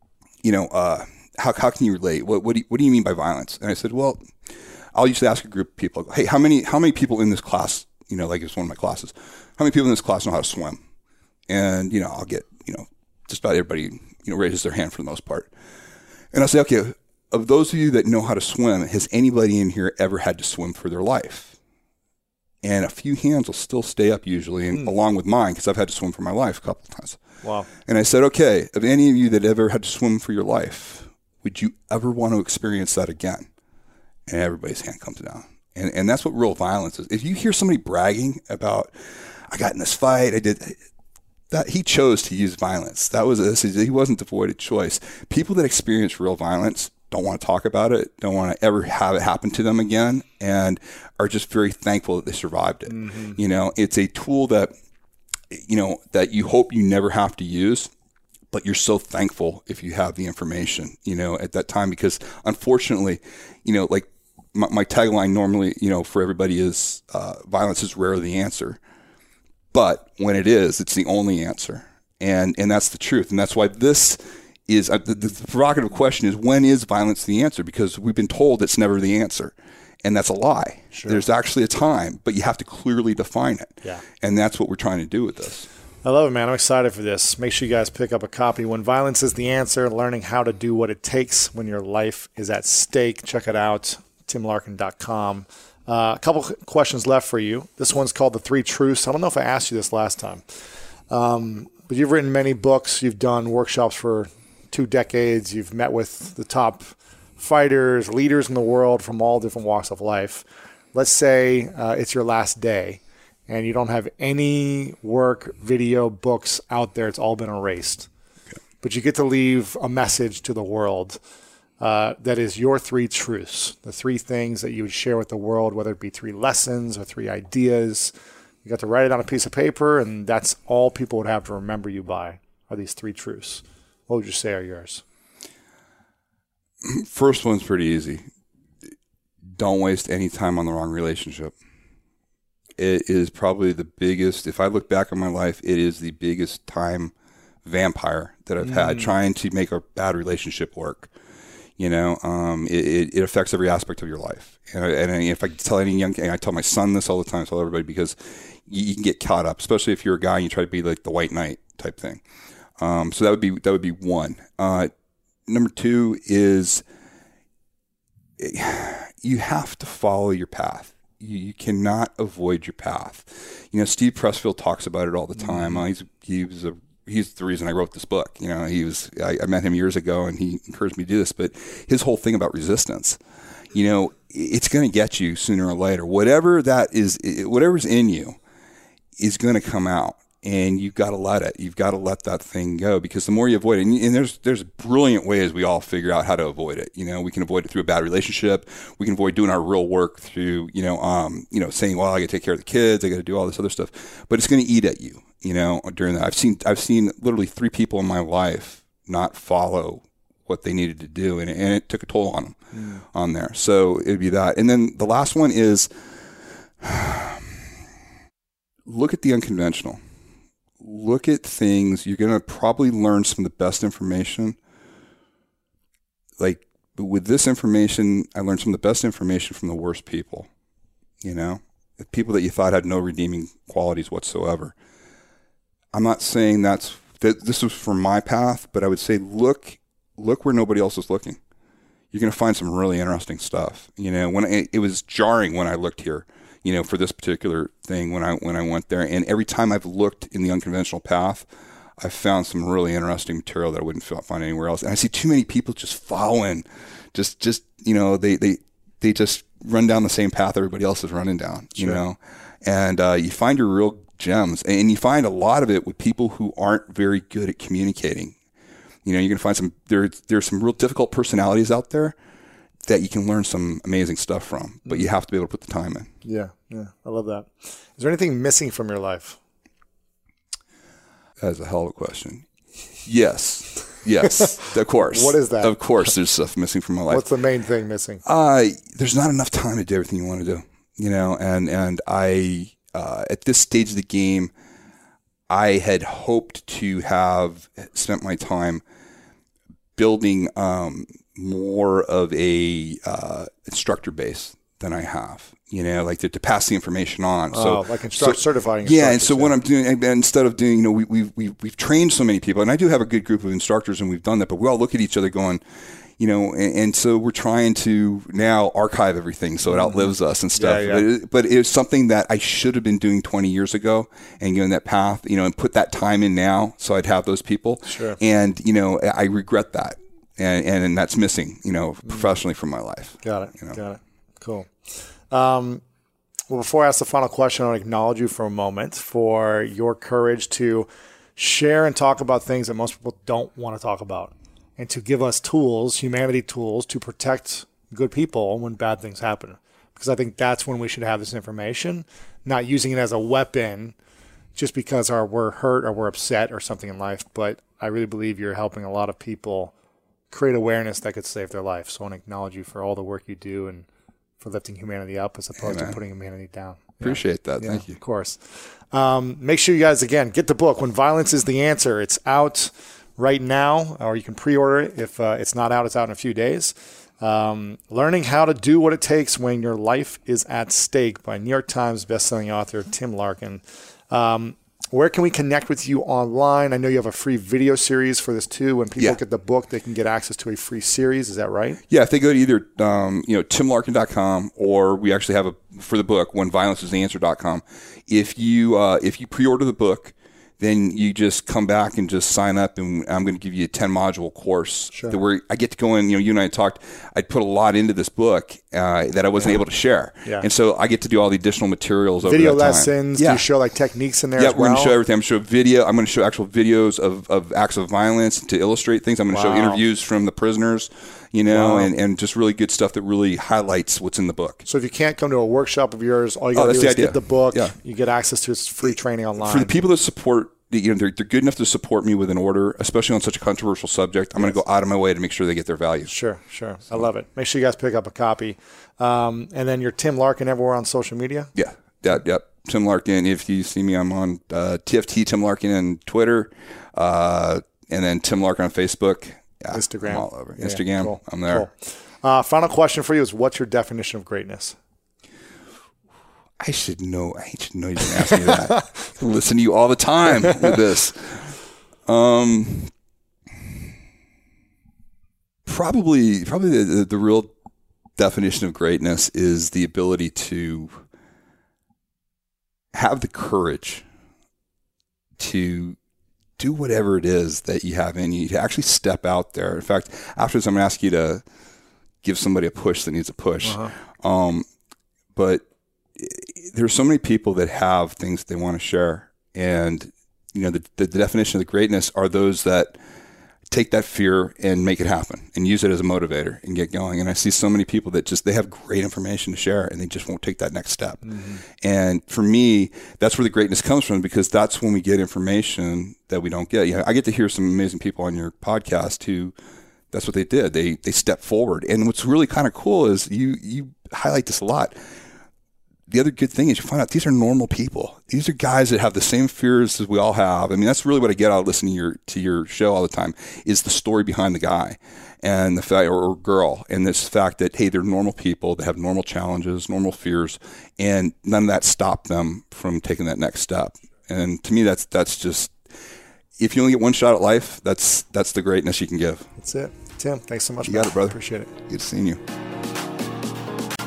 how can you relate? What do you mean by violence? And I said, well, I'll usually ask a group of people, hey, how many people in this class, like it's one of my classes, how many people in this class know how to swim? And, I'll get, just about everybody, raises their hand for the most part. And I'll say, okay, of those of you that know how to swim, has anybody in here ever had to swim for their life? And a few hands will still stay up usually, and along with mine, because I've had to swim for my life a couple of times. Wow. And I said, okay, of any of you that ever had to swim for your life, would you ever want to experience that again? And everybody's hand comes down. And that's what real violence is. If you hear somebody bragging about, I got in this fight, I did that, he chose to use violence. He wasn't devoid of choice. People that experience real violence don't want to talk about it, don't want to ever have it happen to them again, and are just very thankful that they survived it. Mm-hmm. It's a tool that, that you hope you never have to use, but you're so thankful if you have the information, at that time, because unfortunately, like my tagline normally, for everybody is, violence is rarely the answer, but when it is, it's the only answer. And that's the truth. And that's why this is the provocative question is, when is violence the answer? Because we've been told it's never the answer. And that's a lie. Sure. There's actually a time, but you have to clearly define it. Yeah. And that's what we're trying to do with this. I love it, man. I'm excited for this. Make sure you guys pick up a copy. When Violence is the Answer, Learning How to Do What It Takes When Your Life is at Stake. Check it out, timlarkin.com. A couple questions left for you. This one's called The Three Truths. I don't know if I asked you this last time, but you've written many books. You've done workshops for 2 decades. You've met with the top fighters, leaders in the world from all different walks of life. Let's say it's your last day and you don't have any work, video, books out there. It's all been erased. Okay. But you get to leave a message to the world that is your 3 truths, the 3 things that you would share with the world, whether it be 3 lessons or 3 ideas. You got to write it on a piece of paper, and that's all people would have to remember you by, are these 3 truths. What would you say are yours? First one's pretty easy. Don't waste any time on the wrong relationship. It is probably the biggest, if I look back on my life, it is the biggest time vampire that I've had trying to make a bad relationship work. It affects every aspect of your life. And if I tell any young, and I tell my son this all the time, I tell everybody, because you can get caught up, especially if you're a guy and you try to be like the white knight type thing. So that would be one. Number 2 is you have to follow your path. You cannot avoid your path. Steve Pressfield talks about it all the time. He's the reason I wrote this book. I met him years ago and he encouraged me to do this, but his whole thing about resistance, it's going to get you sooner or later. Whatever's in you is going to come out, and you've got to let it. You've got to let that thing go, because the more you avoid it, and there's brilliant ways we all figure out how to avoid it. We can avoid it through a bad relationship. We can avoid doing our real work through, saying, well, I got to take care of the kids. I got to do all this other stuff, but it's going to eat at you. During that, I've seen literally 3 people in my life not follow what they needed to do, and it took a toll on them on there. So it'd be that. And then the last one is look at the unconventional. Look at things. You're going to probably learn some of the best information. Like with this information, I learned some of the best information from the worst people. The people that you thought had no redeeming qualities whatsoever. I'm not saying that this was for my path, but I would say look where nobody else is looking. You're going to find some really interesting stuff. When it was jarring when I looked here, for this particular thing when I went there, and every time I've looked in the unconventional path, I found some really interesting material that I wouldn't find anywhere else. And I see too many people just following, just they just run down the same path everybody else is running down, you know. And you find your real gems, and you find a lot of it with people who aren't very good at communicating. You know, you're going to find there's some real difficult personalities out there that you can learn some amazing stuff from, but you have to be able to put the time in. Yeah. I love that. Is there anything missing from your life? That is a hell of a question. Yes, of course. What is that? Of course, there's stuff missing from my life. What's the main thing missing? There's not enough time to do everything you want to do, you know, and I, at this stage of the game, I had hoped to have spent my time building more of a instructor base than I have, you know, like to pass the information on. Certifying. Yeah, and so what I'm doing, instead of doing, you know, we've trained so many people, and I do have a good group of instructors, and we've done that, but we all look at each other going, you know, and so we're trying to now archive everything so it outlives us and stuff. Yeah. But it's something that I should have been doing 20 years ago and going that path, you know, and put that time in now so I'd have those people. Sure. And, you know, I regret that. And that's missing, you know, professionally from my life. Got it. You know? Got it. Cool. Well, before I ask the final question, I want to acknowledge you for a moment for your courage to share and talk about things that most people don't want to talk about, and to give us tools, humanity tools, to protect good people when bad things happen. Because I think that's when we should have this information, not using it as a weapon just because we're hurt or we're upset or something in life. But I really believe you're helping a lot of people create awareness that could save their life. So I want to acknowledge you for all the work you do and for lifting humanity up as opposed to putting humanity down. Appreciate that. Yeah, Thank you. Of course. Make sure you guys, again, get the book, When Violence is the Answer. It's out right now, or you can pre-order it. If it's not out, it's out in a few days. Learning How to Do What It Takes When Your Life is at Stake by New York Times bestselling author Tim Larkin. Where can we connect with you online? I know you have a free video series for this too. When people get the book, they can get access to a free series. Is that right? Yeah, if they go to either timlarkin.com, or we actually have for the book, whenviolenceisanswer.com. If you pre-order the book, then you just come back and just sign up, and I'm going to give you a 10-module course. Sure. Where I get to go in. You know, you and I talked. I'd put a lot into this book that I wasn't able to share, and so I get to do all the additional materials. Video over that lessons. Time. Do you show like techniques in there? As well? We're going to show everything. I'm going to show video. I'm going to show actual videos of acts of violence to illustrate things. I'm going to show interviews from the prisoners. You know, and just really good stuff that really highlights what's in the book. So if you can't come to a workshop of yours, all you got to do is get the book. Yeah. You get access to its free training online. For the people that support, you know, they're good enough to support me with an order, especially on such a controversial subject. I'm going to go out of my way to make sure they get their value. Sure. So. I love it. Make sure you guys pick up a copy. And then you're Tim Larkin everywhere on social media? Yeah. Tim Larkin. If you see me, I'm on TFT Tim Larkin on Twitter, and then Tim Larkin on Facebook. Yeah, Instagram. I'm all over. Instagram. Cool. I'm there. Cool. Final question for you is, what's your definition of greatness? I should know you didn't ask me that. I listen to you all the time with this. Probably the real definition of greatness is the ability to have the courage to do whatever it is that you have in you, to actually step out there. In fact, after this, I'm going to ask you to give somebody a push that needs a push. But there's so many people that have things that they want to share. And, you know, the definition of the greatness are those that take that fear and make it happen and use it as a motivator and get going. And I see so many people that they have great information to share and they just won't take that next step. Mm-hmm. And for me, that's where the greatness comes from, because that's when we get information that we don't get. You know, I get to hear some amazing people on your podcast who, that's what they did. They stepped forward. And what's really kind of cool is you highlight this a lot. The other good thing is you find out these are normal people. These are guys that have the same fears as we all have. I mean, that's really what I get out of listening to your show all the time, is the story behind the guy and the fact, or girl, and this fact that, hey, they're normal people that have normal challenges, normal fears, and none of that stopped them from taking that next step. And to me, that's just, if you only get one shot at life, that's the greatness you can give. That's it. Tim, thanks so much. You got it, brother. Appreciate it. Good seeing you.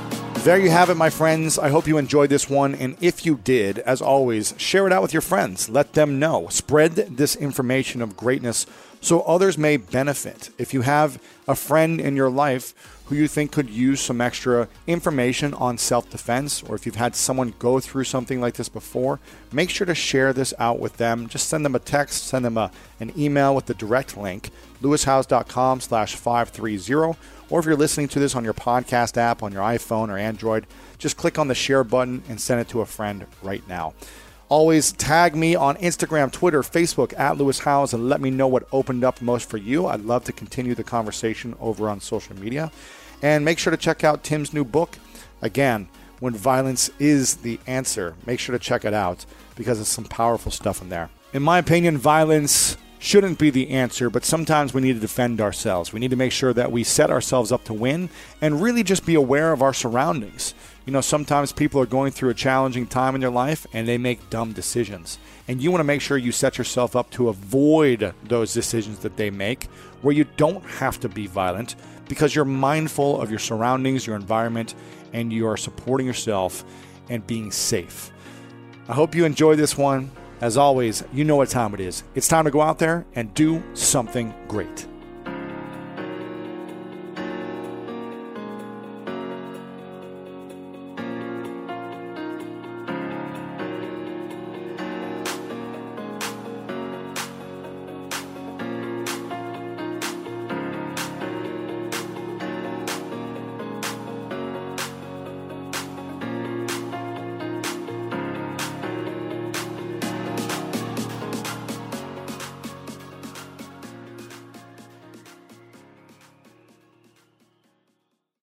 There you have it, my friends. I hope you enjoyed this one. And if you did, as always, share it out with your friends. Let them know. Spread this information of greatness so others may benefit. If you have a friend in your life who you think could use some extra information on self-defense, or if you've had someone go through something like this before, make sure to share this out with them. Just send them a text, send them an email with the direct link, lewishowes.com/530. Or if you're listening to this on your podcast app on your iPhone or Android, just click on the share button and send it to a friend right now. Always tag me on Instagram, Twitter, Facebook at Lewis Howes and let me know what opened up most for you. I'd love to continue the conversation over on social media. And make sure to check out Tim's new book. Again, When Violence is the Answer. Make sure to check it out because there's some powerful stuff in there. In my opinion, violence shouldn't be the answer, but sometimes we need to defend ourselves. We need to make sure that we set ourselves up to win and really just be aware of our surroundings. You know, sometimes people are going through a challenging time in their life and they make dumb decisions. And you want to make sure you set yourself up to avoid those decisions that they make where you don't have to be violent because you're mindful of your surroundings, your environment, and you are supporting yourself and being safe. I hope you enjoyed this one. As always, you know what time it is. It's time to go out there and do something great.